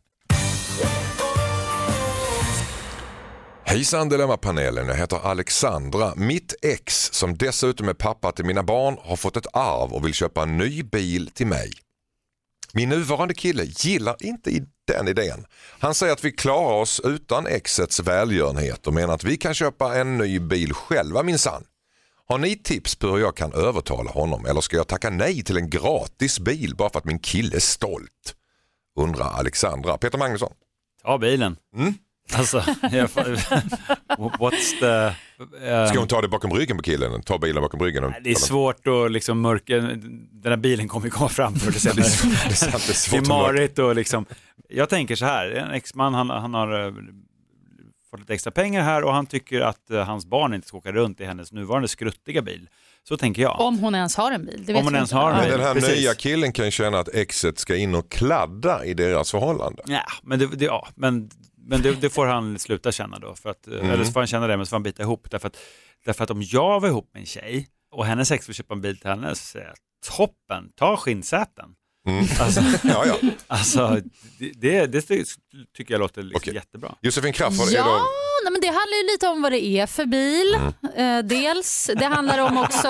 Hejsan Dilemma-panelen, jag heter Alexandra. Mitt ex, som dessutom är pappa till mina barn, har fått ett arv och vill köpa en ny bil till mig. Min nuvarande kille gillar inte i den idén. Han säger att vi klarar oss utan exets välgörenhet och menar att vi kan köpa en ny bil själva minsann. Har ni tips på hur jag kan övertala honom, eller ska jag tacka nej till en gratis bil bara för att min kille är stolt? Undrar Alexandra. Peter Magnusson. Ta bilen. Mm? Alltså, jag, what's the... Um, Ska hon ta det bakom ryggen på killen? Ta bilen bakom ryggen? Och, det är svårt att liksom mörka... Den här bilen kommer ju komma fram för det sen. det är svårt, det är sant, det är svårt det är marigt och liksom... Jag tänker så här, en exman han, han har uh, fått lite extra pengar här och han tycker att uh, hans barn inte ska åka runt i hennes nuvarande skruttiga bil. Så tänker jag. Om hon ens har en bil. Det vet Om hon ens inte. har en bil. Men den här Precis. nya killen kan känna att exet ska in och kladda i deras förhållande. Ja, men det, det, ja, men... Men det, det får han sluta känna då. För att, mm. Eller så får han känna det, men så får han bita ihop. Därför att, därför att om jag var ihop med en tjej och hennes ex vill köpa en bil till henne så säger jag, toppen, ta skinnsäten. Mm. Alltså, ja, ja. alltså det, det tycker jag låter liksom okay. jättebra. Josefin Crafoord, ja, är då... nej, men det handlar ju lite om vad det är för bil. Mm. Eh, dels, det handlar om också...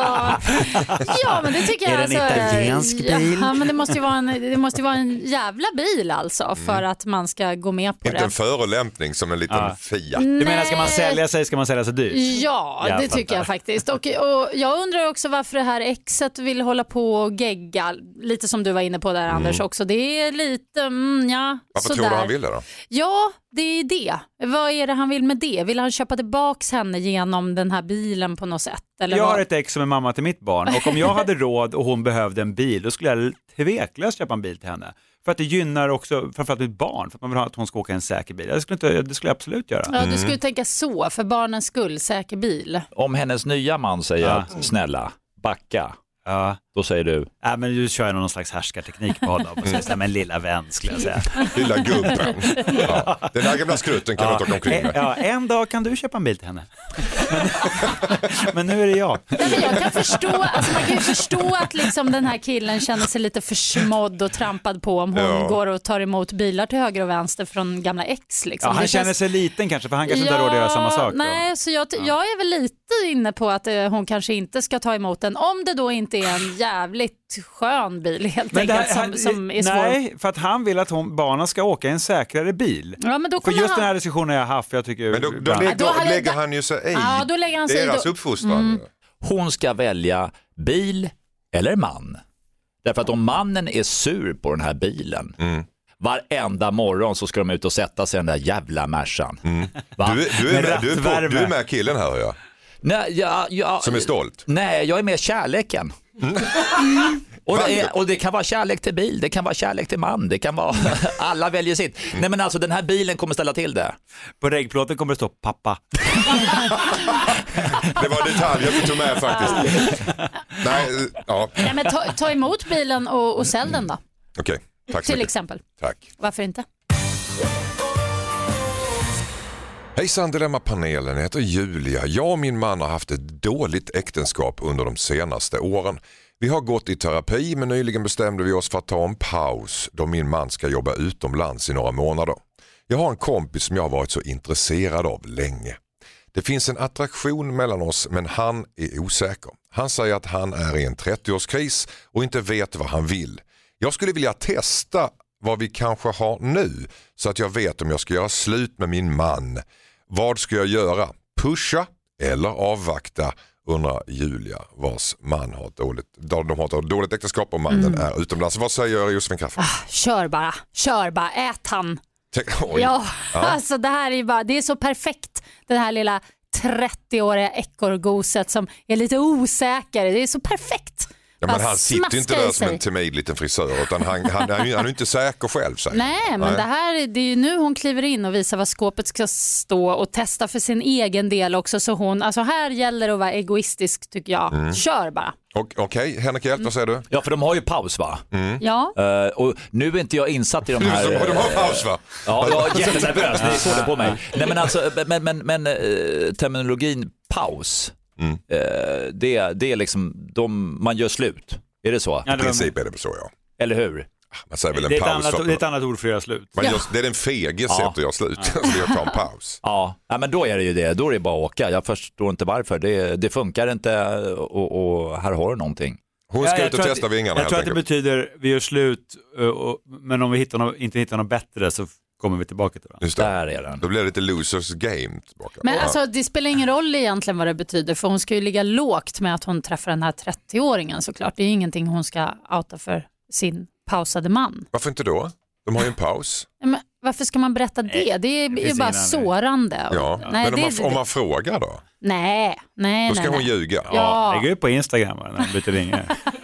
ja, men det tycker jag... Är det en alltså, italiensk bil? Ja, men det måste ju vara en, det måste ju vara en jävla bil alltså för mm. att man ska gå med på Inte det. En förolämpning som en liten ja. Fiat. Du menar, ska man sälja sig, ska man sälja sig dyrt? Ja, jag det fattar. Tycker jag faktiskt. Och, och jag undrar också varför det här exet vill hålla på och gegga, lite som du var inne på där mm. Anders också. Det är lite, mm, ja, varför sådär. tror du han vill det då? Ja, det är det. Vad är det han vill med det? Vill han köpa tillbaks henne genom den här bilen på något sätt? Eller jag vad? har ett ex som är mamma till mitt barn och om jag hade råd och hon behövde en bil då skulle jag tveklöst köpa en bil till henne. För att det gynnar också framförallt mitt barn, för att man vill ha att hon ska åka en säker bil. Det skulle, inte, det skulle jag absolut göra. Ja, du skulle tänka så, för barnens skull, säker bil. Om hennes nya man säger ja. att snälla, backa. Ja. Då säger du? Ja, men du kör någon slags härskarteknik på honom och säger så här, men lilla vän skulle jag säga. Lilla gubben. Ja. Den här gamla skrutten kan ja. du ta omkring med. Ja, en dag kan du köpa en bil till henne. Men, men nu är det jag. Ja, men jag kan förstå, alltså man kan ju förstå att liksom den här killen känner sig lite försmådd och trampad på om hon ja. går och tar emot bilar till höger och vänster från gamla ex. Liksom. Ja, han det känner känns... sig liten kanske, för han kanske ja, inte har råd att göra samma sak. Nej, så jag, jag är väl lite inne på att eh, hon kanske inte ska ta emot den, om det då inte är en jävligt skön bil helt men enkelt här, som, som är svår. Nej, för att han vill att hon, barnen ska åka i en säkrare bil. Ja, men då för just han... den här diskussionen jag har haft, jag tycker... Men då, då, lägger, då hade... lägger han ju sig i ja, då lägger han sig deras då... uppfostran. Mm. Hon ska välja bil eller man. Därför att om mannen är sur på den här bilen mm. varenda morgon så ska de ut och sätta sig i den där jävla Mercan. Mm. Du, du, är med, du, är på, du är med killen här, ja. Nej, ja, ja, som är stolt. Nej, jag är med kärleken. Mm. Och, det är, och det kan vara kärlek till bil, det kan vara kärlek till man, det kan vara alla väljer sitt. Mm. Nej, men alltså den här bilen kommer ställa till det. På regplåten kommer det stå pappa. Det var detaljer vi tog med faktiskt. Nej, ja. Nej, men ta, ta emot bilen och, och sälj den då. Okej, okay, tack så till mycket. exempel. Tack. Varför inte? Hejsan Dilemma-panelen, jag heter Julia. Jag och min man har haft ett dåligt äktenskap under de senaste åren. Vi har gått i terapi, men nyligen bestämde vi oss för att ta en paus då min man ska jobba utomlands i några månader. Jag har en kompis som jag har varit så intresserad av länge. Det finns en attraktion mellan oss, men han är osäker. Han säger att han är i en trettioårskris och inte vet vad han vill. Jag skulle vilja testa vad vi kanske har nu så att jag vet om jag ska göra slut med min man. Vad ska jag göra? Pusha eller avvakta? Undrar Julia, vars man har ett dåligt, de har ett dåligt äktenskap och mannen mm. är utomlands. Vad säger Josefin Crafoord? Ah, kör bara, kör bara, ät han. Oj. Ja, ja, alltså det här är bara, det är så perfekt, den här lilla trettioåriga ekorrgoset som är lite osäker. Det är så perfekt. Ja, men han sitter ju inte där som en timid liten frisör, utan han, han, han, han är ju inte säker själv. Säger. Nej, men Nej. Det här det är ju nu hon kliver in och visar vad skåpet ska stå och testa för sin egen del också. Så hon, alltså här gäller det att vara egoistisk tycker jag. Mm. Kör bara. Okej, okay. Henrik Hjelt, vad säger du? Ja, för de har ju paus va? Mm. Ja. Uh, och nu är inte jag insatt i de här... de har paus va? Ja, jag är jättenervös, det är så det på mig. Nej men alltså, men, men, men uh, terminologin paus, mm. uh, det, det är liksom, de, man gör slut. Är det så? Ja, I princip är det så, ja. Eller hur? Man säger väl en det, är paus annat, för... det är ett annat ord för att göra slut. Man ja. gör, det är den fege sätt att göra slut. Ja. Så det är att ta en paus. Ja. Ja, men då är det ju det. Då är det bara att åka. Jag förstår inte varför. Det, det funkar inte och, och här har du någonting. Hon ska ja, ut och testa att, vingarna. Jag tror att det betyder vi gör slut och, men om vi hittar något, inte hittar något bättre så kommer vi tillbaka till det. Just det. Där är den. Då blir det lite losers game tillbaka. Men ja. alltså det spelar ingen roll egentligen vad det betyder, för hon ska ju ligga lågt med att hon träffar den här trettioåringen såklart. Det är ingenting hon ska outa för sin pausade man. Varför inte då? De har ju en paus. Men varför ska man berätta det? Det är ju bara sårande. Ja. Nej, men om, det, man, om man frågar då? Nej, nej, Då ska nej, hon nej. ljuga. Ja, ja. Lägg ut på Instagram när hon byter ringar.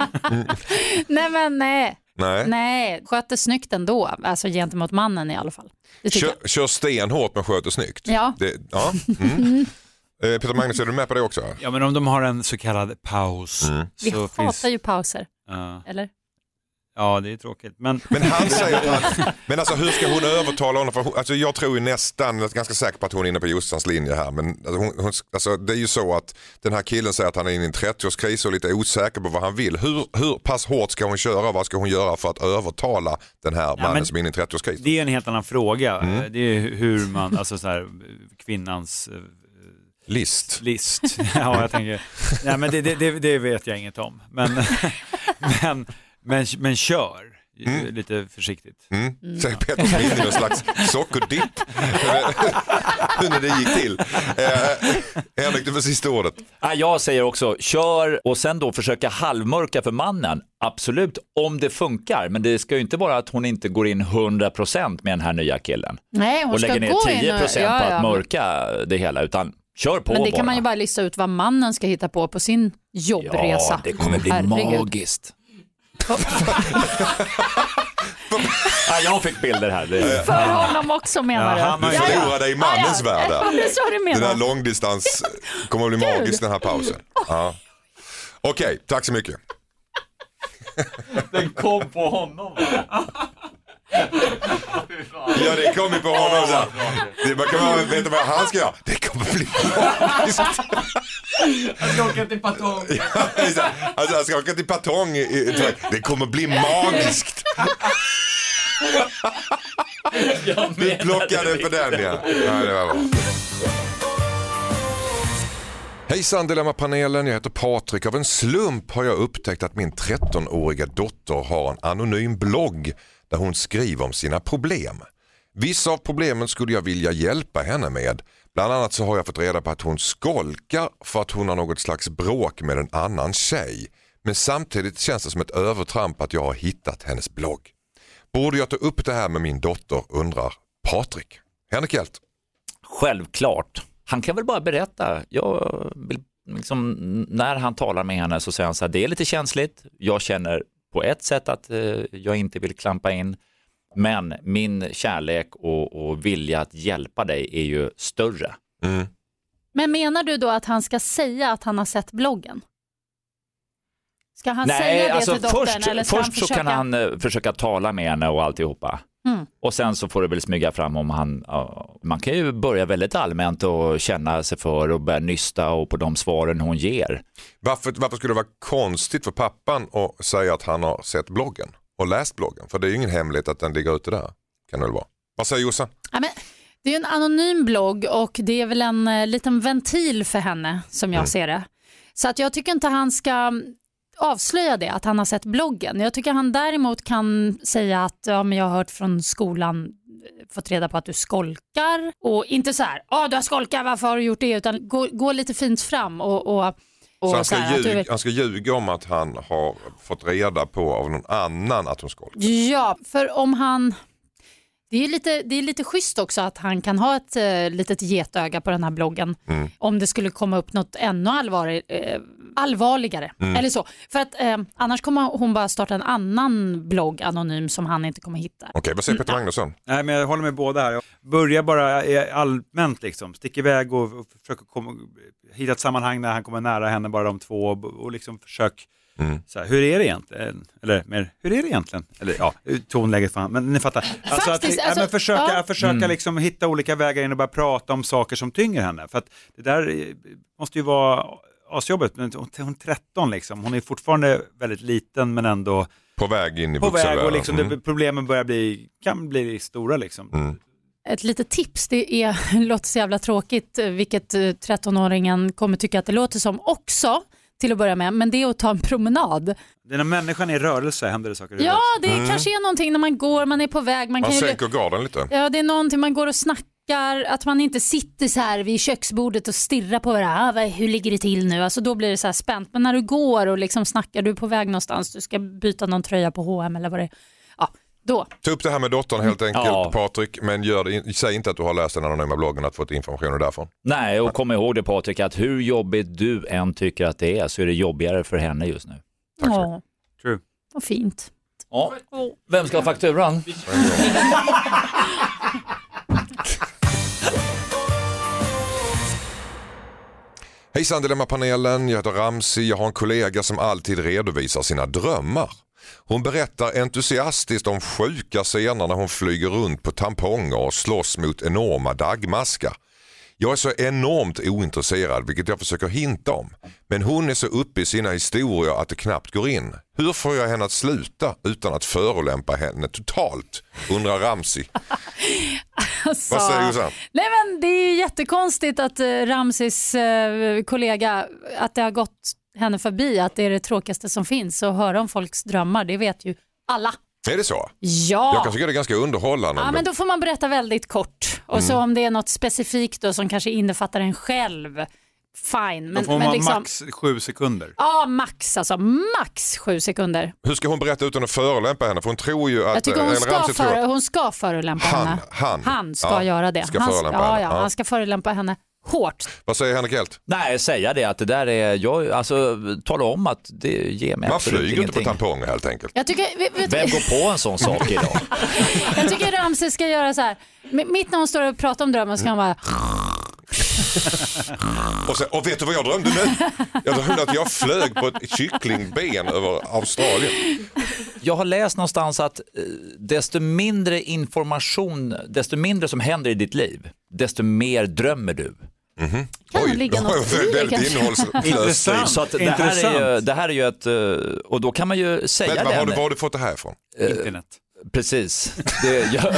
Nej, men nej. Nej. Nej, sköter snyggt ändå. Alltså gentemot mannen i alla fall. Kör, kör stenhårt men sköter snyggt. Ja. Det, ja. Mm. eh, Peter Magnus, är du med på det också? Ja, men om de har en så kallad paus. Mm. Så Vi så hatar finns... ju pauser. Uh. Eller? Ja, det är tråkigt. Men, men han säger att han, men alltså hur ska hon övertala honom? För hon, alltså jag tror ju nästan, jag är ganska säker på att hon är inne på Jossans linje här. Men alltså hon, hon, alltså det är ju så att den här killen säger att han är inne i en trettioårskris och lite osäker på vad han vill. Hur, hur pass hårt ska hon köra? Vad ska hon göra för att övertala den här ja, mannen som är inne i en trettioårskris? Det är en helt annan fråga. Mm. Det är hur man, alltså så här, kvinnans... List. List. Ja, jag tänker. Nej, men det, det, det vet jag inget om. Men, men, men, men kör. Mm. Lite försiktigt. Mm. Mm. Säger Peter som är i någon slags sockerdipp. Hur när det gick till. Eh, Henrik, det var sista ordet. Ja, jag säger också, kör och sen då försöka halvmörka för mannen. Absolut, om det funkar. Men det ska ju inte vara att hon inte går in hundra procent med den här nya killen. Nej, hon och ska lägger ner gå tio procent in och, ja, på att ja. mörka det hela, utan kör på bara. Men det bara. Kan man ju bara lista ut vad mannen ska hitta på på sin jobbresa. Ja, det kommer bli Herregud. magiskt. Ja, jag fick bilder här. Det... För honom också menar ja, du? Du förlorade i mannens ja, ja. värld. Ja, det så du menar. Den här långdistans kommer att bli magisk den här pausen. Ja. Okej, okay, tack så mycket. Den kom på honom. Ja, det kommer på honom. Så. Det, man kan bara veta vad han ska göra. Det kommer bli magiskt. Han ska åka till Patong. Ja, alltså, han ska åka till Patong. Det kommer bli magiskt. Du plockade på den, ja. Ja, det var bra. Hejsan Dilemma-panelen, jag heter Patrik. Av en slump har jag upptäckt att min trettonåriga dotter har en anonym blogg där hon skriver om sina problem. Vissa av problemen skulle jag vilja hjälpa henne med. Bland annat så har jag fått reda på att hon skolkar för att hon har något slags bråk med en annan tjej. Men samtidigt känns det som ett övertramp att jag har hittat hennes blogg. Borde jag ta upp det här med min dotter, undrar Patrik. Henrik Hjelt. Självklart. Han kan väl bara berätta. Jag vill, liksom, när han talar med henne så säger han så här, det är lite känsligt. Jag känner på ett sätt att eh, jag inte vill klampa in. Men min kärlek och, och vilja att hjälpa dig är ju större. Mm. Men menar du då att han ska säga att han har sett bloggen? Ska han Nej, säga det alltså till dottern? Först, eller ska först han så försöka... kan han uh, försöka tala med henne och alltihopa. Mm. Och sen så får det väl smyga fram om han... Uh, man kan ju börja väldigt allmänt och känna sig för och börja nysta och på de svaren hon ger. Varför, varför skulle det vara konstigt för pappan att säga att han har sett bloggen och läst bloggen? För det är ju ingen hemlighet att den ligger ute där. Kan det väl vara. Vad säger Jossan? Ja, men det är ju en anonym blogg och det är väl en uh, liten ventil för henne som jag mm. ser det. Så att jag tycker inte han ska avslöja det, att han har sett bloggen. Jag tycker han däremot kan säga att ja, men jag har hört från skolan, fått reda på att du skolkar. Och inte så här, ja du har skolkat, varför har du gjort det? Utan gå, gå lite fint fram och... och, och så han ska, så här, ljuga, vet... han ska ljuga om att han har fått reda på av någon annan att hon skolkar? Ja, för om han... Det är, lite, det är lite schysst också att han kan ha ett eh, litet getöga på den här bloggen. Mm. Om det skulle komma upp något ännu allvar, eh, allvarligare. Mm. Eller så. För att eh, annars kommer hon bara starta en annan blogg anonym som han inte kommer hitta. Okej, okay, vad säger Peter Magnusson? Nej, men jag håller med båda här. Börja bara allmänt liksom. Stick iväg och, och försöka komma, hitta ett sammanhang där han kommer nära henne, bara de två. Och, och liksom försök... Mm. Så här, hur är det egentligen? Eller mer, hur är det egentligen? Eller ja, tonläget fan, men ni fattar. Alltså Faktiskt, att, alltså, ja, men försöka, ja. försöka Mm. liksom hitta olika vägar in och bara prata om saker som tynger henne. För att det där måste ju vara asjobbigt. Men hon är tretton liksom. Hon är fortfarande väldigt liten men ändå på väg in i på väg och liksom mm. det, problemen börjar bli, kan bli stora liksom. Mm. Ett litet tips, det är, låter så jävla tråkigt, vilket trettonåringen kommer tycka att det låter som också till att börja med, men det är att ta en promenad. Det är när människan är i rörelse händer det saker. Ja, det mm. kanske är någonting när man går, man är på väg. Man, man kan sänker ju... garden lite. Ja, det är någonting man går och snackar, att man inte sitter så här vid köksbordet och stirrar på varandra. Ah, hur ligger det till nu? Alltså då blir det så här spänt. Men när du går och liksom snackar, du är på väg någonstans, du ska byta någon tröja på H och M eller vad det är. Ja, då. Ta upp det här med dottern helt enkelt, ja. Patrik, men gör det, säg inte att du har läst den anonyma bloggen att fått informationen därifrån. Nej, och kom ihåg det Patrik, att hur jobbigt du än tycker att det är så är det jobbigare för henne just nu. Tack så ja. True. Vad fint. Ja. Vem ska ha fakturan? Hejsan Dilemma-panelen, jag heter Ramsi, jag har en kollega som alltid redovisar sina drömmar. Hon berättar entusiastiskt om sjuka scener när hon flyger runt på tamponger och slåss mot enorma dagmaskar. Jag är så enormt ointresserad, vilket jag försöker hinta om. Men hon är så uppe i sina historier att det knappt går in. Hur får jag henne att sluta utan att förolämpa henne totalt? Undrar Ramsi. Alltså, vad säger Jossan? Nej, men det är ju jättekonstigt att uh, Ramsis uh, kollega, att det har gått henne förbi, att det är det tråkigaste som finns. Och höra om folks drömmar, det vet ju alla. Är det så? Ja. Jag kan tycka det är ganska underhållande. Ja, men då får man berätta väldigt kort. Och mm. så om det är något specifikt då som kanske innefattar en själv, fine. Men, då får man men liksom, max sju sekunder. Ja, max alltså. Max sju sekunder. Hur ska hon berätta utan att förolämpa henne? För hon tror ju att... Jag tycker hon, ska, för, hon ska förolämpa han, henne. Han, han ska ja, göra det. Ska han, förolämpa ja, henne. ja, Ja. han ska förolämpa henne hårt. Vad säger Henrik Helt? Nej, säga det att det där är, jag, alltså tala om att det ger mig Man absolut flyger ingenting. inte på tamponger helt enkelt. Jag tycker, vet, vet, Vem går på en sån sak idag? Jag tycker Ramses ska göra så här. Mitt när hon står och pratar om drömmen ska han bara... och, sen, och vet du vad jag drömde nu? Jag drömde att jag flög på ett kycklingben över Australien. Jag har läst någonstans att eh, desto mindre information, desto mindre som händer i ditt liv, desto mer drömmer du. Mm-hmm. Kan Oj, det ligga det var något i det, väldigt kanske? innehållslöst. Så att det, här är ju, det här är ju ett, eh, och då kan man ju säga Men, det. vad har du, var har du fått det här ifrån? Internet. Precis. Det, jag,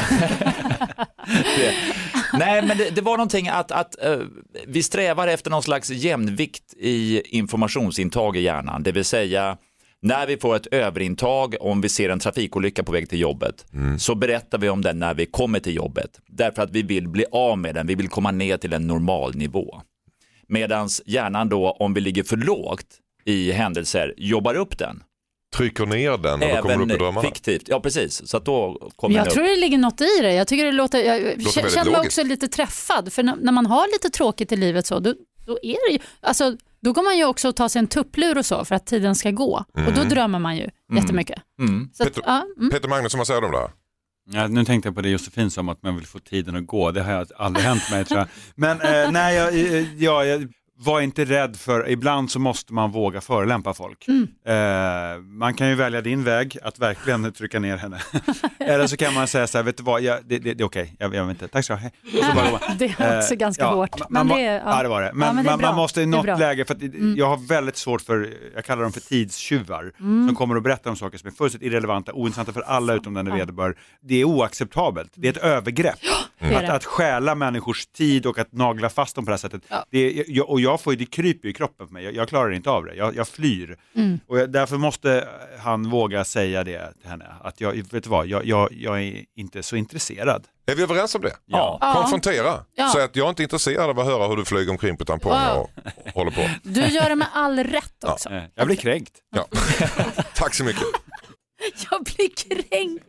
det, nej, men det, det var någonting att, att uh, vi strävar efter någon slags jämnvikt i informationsintag i hjärnan. Det vill säga, när vi får ett överintag, om vi ser en trafikolycka på väg till jobbet, mm. så berättar vi om den när vi kommer till jobbet. Därför att vi vill bli av med den, vi vill komma ner till en normal nivå. Medans hjärnan då, om vi ligger för lågt i händelser, jobbar upp den. Trycker ner den och då kommer du upp i drömmarna. Fiktivt, ja precis. Så att då kommer jag tror upp. det ligger något i det. Jag tycker det låter, jag låter känner mig logiskt. också lite träffad. För när, när man har lite tråkigt i livet så, då, då är det ju, alltså då går man ju också ta sig en tupplur och så för att tiden ska gå. Mm. Och då drömmer man ju mm. jättemycket. Mm. Så att, Peter, ja, mm. Peter Magnusson, vad säger du om det här? Ja, nu tänkte jag på det Josefin sa om att man vill få tiden att gå. Det har aldrig hänt mig, tror jag. Men eh, nej, jag, jag, jag var inte rädd för, ibland så måste man våga förolämpa folk. Mm. Eh, man kan ju välja din väg, att verkligen trycka ner henne. Eller så kan man säga så här, vet du vad, jag, det, det, det är okej, jag, jag vet inte, tack så mycket. Det var också eh, ganska ja, hårt. Man, men det, ja. ja, det var det. Men, ja, men det man, man måste i något läge, för att mm. jag har väldigt svårt för, jag kallar dem för tidstjuvar, mm. som kommer och berättar om saker som är fullständigt irrelevanta, ointressanta för alla utom den är vederbör. Det är oacceptabelt, det är ett övergrepp. Mm. Att, att stjäla människors tid och att nagla fast dem på det här sättet. Ja. Det är, jag, och jag får ju, det kryper i kroppen för mig. Jag, jag klarar inte av det. Jag, jag flyr. Mm. Och jag, därför måste han våga säga det till henne. Att jag, vet du vad, jag, jag, jag är inte så intresserad. Är vi överens om det? Ja. ja. Konfrontera. Ja. Säg att jag är inte intresserad av att höra hur du flyger omkring på tamponger och, och håller på. Du gör det med all rätt också. Ja. Jag blir kränkt. Ja. Tack så mycket. Jag blir kränkt.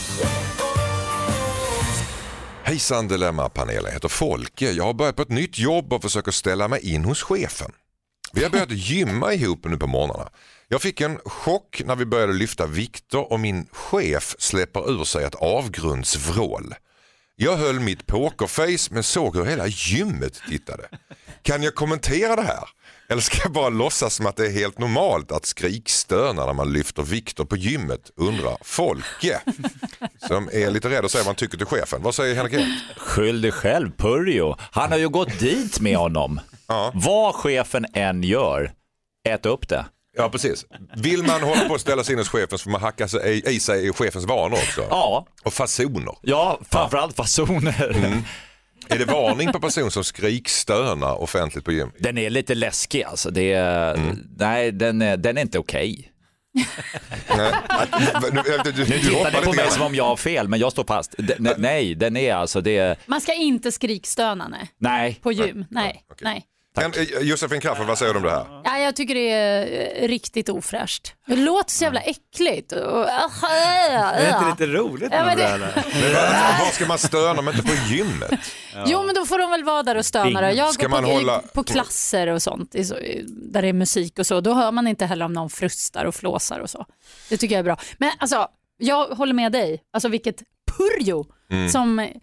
Hejsan Dilemma-panelen, jag heter Folke. Jag har börjat på ett nytt jobb och försöker ställa mig in hos chefen. Vi har börjat gymma ihop nu på morgnarna. Jag fick en chock när vi började lyfta vikter och min chef släpper ur sig ett avgrundsvrål. Jag höll mitt pokerface men såg hur hela gymmet tittade. Kan jag kommentera det här? Eller ska jag bara låtsas som att det är helt normalt att skrikstöna när man lyfter vikter på gymmet, undrar Folke. Som är lite rädd att säga vad man tycker till chefen. Vad säger Henrik? Skyll dig själv, Purjo. Han har ju gått dit med honom. Ja. Vad chefen än gör, ät upp det. Ja, precis. Vill man hålla på att ställa sig in hos chefen så får man hacka sig i, i sig i chefens vanor också. Ja. Och fasoner. Ja, framförallt fasoner. Mm. Är det varning på person som skrikstönar offentligt på gym? Den är lite läskig alltså. Det är, mm. Nej, den är, den är inte okej. Nej, du, du, du, nu tittar ni på mig som om jag har fel, men jag står fast. Den, nej, den är alltså det. Man ska inte skrikstöna, nej. Nej. På gym, nej, okay. nej. Men, Josefin Crafoord, vad säger du om det här? Ja, jag tycker det är riktigt ofräscht. Det låter så jävla äckligt. Och, äh, är det inte lite roligt? Ja, men det... Var ska man stöna men inte på gymmet? Ja. Jo, men då får de väl vara där och stöna. Jag ska går på, hålla... på klasser och sånt där det är musik och så. Då hör man inte heller om någon frustar och flåsar och så. Det tycker jag är bra. Men alltså, jag håller med dig. Alltså vilket purjo mm. som...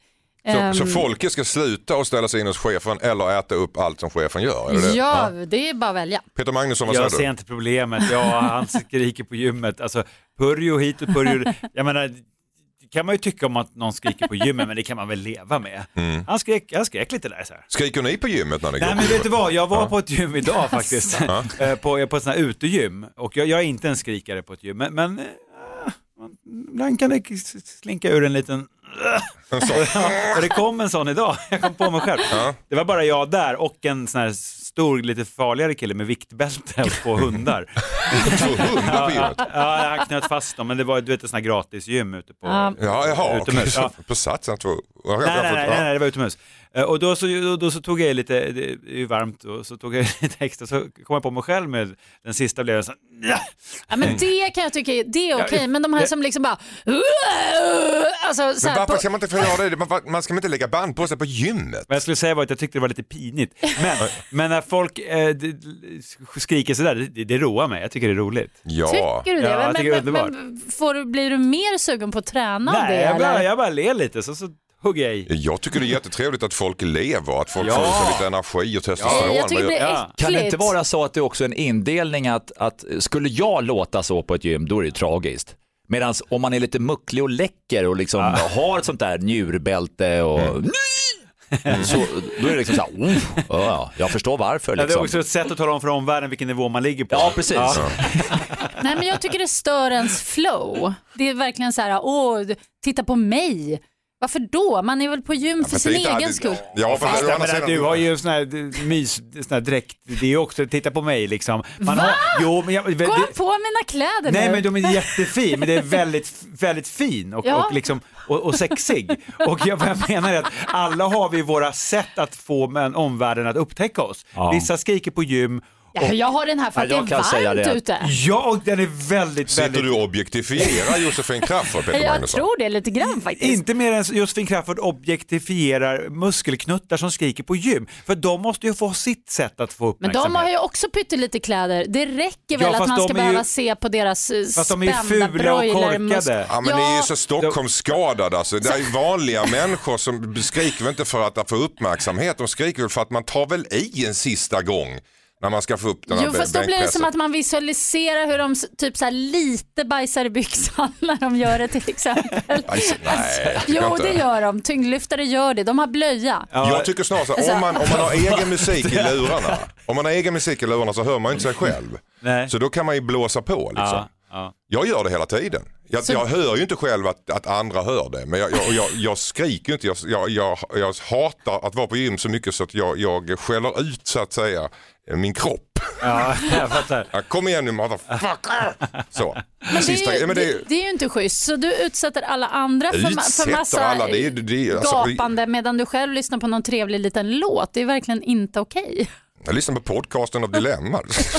Så, Um, så folket ska sluta och ställa sig in hos chefen eller äta upp allt som chefen gör? Är det det? Ja, ja, det är bara att välja. Peter Magnusson, vad jag säger du? ser inte problemet. Ja, han skriker på gymmet. Alltså, purjo hit och purjo. Jag menar, det kan man ju tycka om att någon skriker på gymmet, men det kan man väl leva med. Mm. Han, skrek, han skrek lite där så här. Skriker ni på gymmet när ni går? Nej, men vet du vad? Jag var ja. på ett gym idag faktiskt. på, på ett sånt här utegym. Och jag, jag är inte en skrikare på ett gym. Men, men ibland kan det slinka ur en liten... En ja, och det kom en sån idag. Jag kom på mig själv. Ja. Det var bara jag där och en sån här stor, lite farligare kille med viktbälte på hundar. Två hundar på gymmet? Ja, ja, han knöt fast dem. Men det var, du vet, en sån här gratis gym ute på ja, jaha, utomhus. Ja. På satsen två. Nej, nej, nej, nej, nej, det var utomhus. Och då så, då, då så tog jag lite, det är ju varmt, och så tog jag lite extra, så kom jag på mig själv med den sista blev så. Ja, men det kan jag tycka, det är okej, okay. Men de här som liksom bara alltså, så men varför på... ska man inte få göra det? Man, man ska inte lägga band på sig på gymmet. Men jag skulle säga var att jag tyckte det var lite pinigt. Men, men när folk eh, skriker sådär, det, det roar mig. Jag tycker det är roligt. Ja. Tycker du det? Ja, men, men, men får du, blir du mer sugen på att träna? Nej, det, jag, bara, eller? jag bara ler lite, så, så hugger jag i. Jag tycker det är jättetrevligt att folk lever, att folk ja. får så lite energi och testosteron. Ja, jag tycker det blir äckligt. Kan det inte vara så att det också är en indelning att, att skulle jag låta så på ett gym, då är det tragiskt. Medan om man är lite mucklig och läcker och liksom ah. har ett sånt där njurbälte och mm. Mm. Så, då är det liksom så här, oh, oh, jag förstår varför. Liksom. Ja, det är också ett sätt att tala om för omvärlden vilken nivå man ligger på. Ja, precis. Ja. Nej, men jag tycker det stör ens flow. Det är verkligen så här, åh, titta på mig. Varför då? Man är väl på gym för ja, sin egen alltid... skull. Ja, för Fast, jag menar, du har ju sån här mys, sån här dräkt. Det är också, titta på mig liksom. Man Va? Har, jo, men jag, Gå det, på mina kläder nej, nu. men de är jättefin, men det är väldigt, väldigt fin och, ja. och, liksom, och, och sexig. Och jag, jag menar att alla har vi våra sätt att få en omvärlden att upptäcka oss. Ja. Vissa skriker på gym. Ja, jag har den här för att ja, det är varmt det. ute. Ja, och den är väldigt, Sitter väldigt... du objektifierar Josefin Crafoord, Peter Jag Magnusson? tror det lite grann faktiskt. Inte mer än Josefin Crafoord objektifierar muskelknuttar som skriker på gym. För de måste ju få sitt sätt att få uppmärksamhet. Men de har ju också pyttelite kläder. Det räcker väl ja, att man ska behöva ju... se på deras spända fast de är ju fula och korkade. Ja, men ja. Ni är ju så Stockholmsskadade. Alltså. Det är ju vanliga människor som skriker inte för att få uppmärksamhet. De skriker väl för att man tar väl i en sista gång. När man ska få upp den här jo, fast då blir det som att man visualiserar hur de typ så här lite bajsar i byxan när de gör det till exempel. Alltså, nej, jo, inte. det gör de. Tyngdlyftare gör det. De har blöja. Ja. Jag tycker snarare så, alltså. om, man, om man har egen musik i lurarna, om man har egen musik i lurarna så hör man inte sig själv. Nej. Så då kan man ju blåsa på liksom. Ja. Ja. Jag gör det hela tiden. Jag, så... jag hör ju inte själv att, att andra hör det. Men jag, jag, jag, jag skriker inte. Jag, jag, jag, jag hatar att vara på gym så mycket så att jag, jag skäller ut så att säga min kropp. Ja, jag fattar. Ja, kom igen nu, motherfucker. Så. Men Sista, det, är, men det, det, det är ju inte schysst. Så du utsätter alla andra för, för massa alla, det är, det är, alltså, gapande medan du själv lyssnar på någon trevlig liten låt. Det är verkligen inte okej. Okay. Jag lyssnar på podcasten av Dilemma.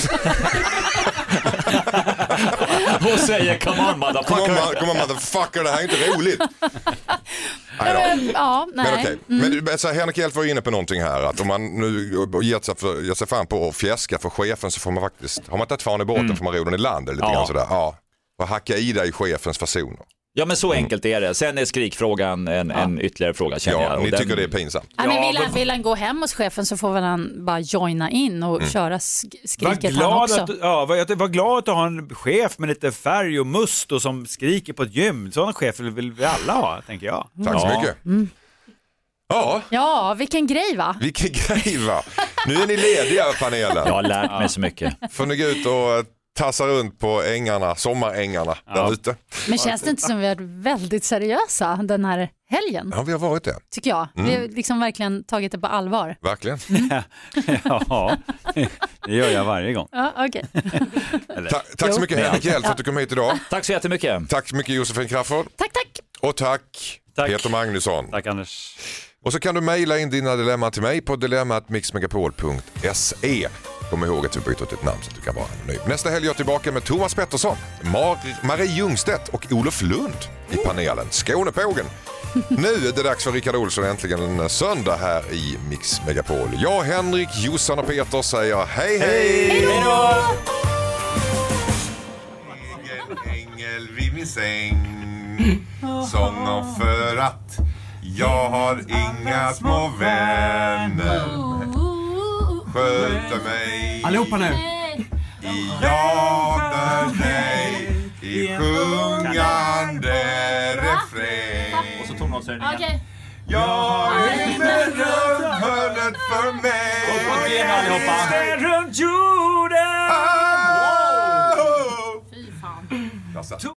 Vad säger come on motherfucker? Come on, come on motherfucker, det här är inte roligt. Nej, ja, nej. Men okej, okay. mm. men Henrik Hjelt var inne på någonting här. Att om man nu ger sig, för, ger sig fan på att fjäska för chefen så får man faktiskt, har man tagit fan i båten mm. får man ro den i land lite ja. Grann sådär. Ja, och hacka i dig chefens fasoner. Ja, men så enkelt är det. Sen är skrikfrågan en, ja. en ytterligare fråga, känner ja, jag. Ni den... tycker det är pinsamt. Ja, men vill, han, vill han gå hem hos chefen så får väl han bara joina in och mm. köra sk- skriket han också. Att, ja, var, var glad att ha en chef med lite färg och must och som skriker på ett gym. Sådana chefer vill vi alla ha, tänker jag. Tack så ja. mycket. Mm. Ja. ja, vilken grej va? Vilken grej va? Nu är ni lediga panelen. Jag har lärt mig så mycket. Får ni gå ut och tassa runt på ängarna, sommarängarna ja. Där ute. Men känns det inte som vi är väldigt seriösa den här helgen? Ja, vi har varit det. Tycker jag. Mm. Vi har liksom verkligen tagit det på allvar. Verkligen. Mm. Ja, det gör jag varje gång. Ja, okej. Ta- tack så mycket Henrik Hjelt för att du kom hit idag. Tack så jättemycket. Tack så mycket Josefin Crafoord. Tack, tack. Och tack, tack Peter Magnusson. Tack Anders. Och så kan du mejla in dina dilemma till mig på dilemma at mixmegapol punkt se. Kom ihåg att vi byter ut ett namn så att du kan vara anonym. Nästa helg är jag tillbaka med Thomas Pettersson, Mar- Marie Ljungstedt och Olof Lund i panelen. Skånepågen. Nu är det dags för Rickard Olsson äntligen en söndag här i Mix Megapol. Jag, Henrik, Jossan och Peter säger hej hej! Hej då! Ängel, ängel vid min säng. Sång om för att Jag har inga små vänner. Sköter mig. Allihopa nu. I jagar dig. I sjungande refräng. Och så tonårshöjningen. Okej. Jag är med runt hörnet för mig. Och igen allihopa. Runt jorden. Ah, oh. Fy fan. Alltså.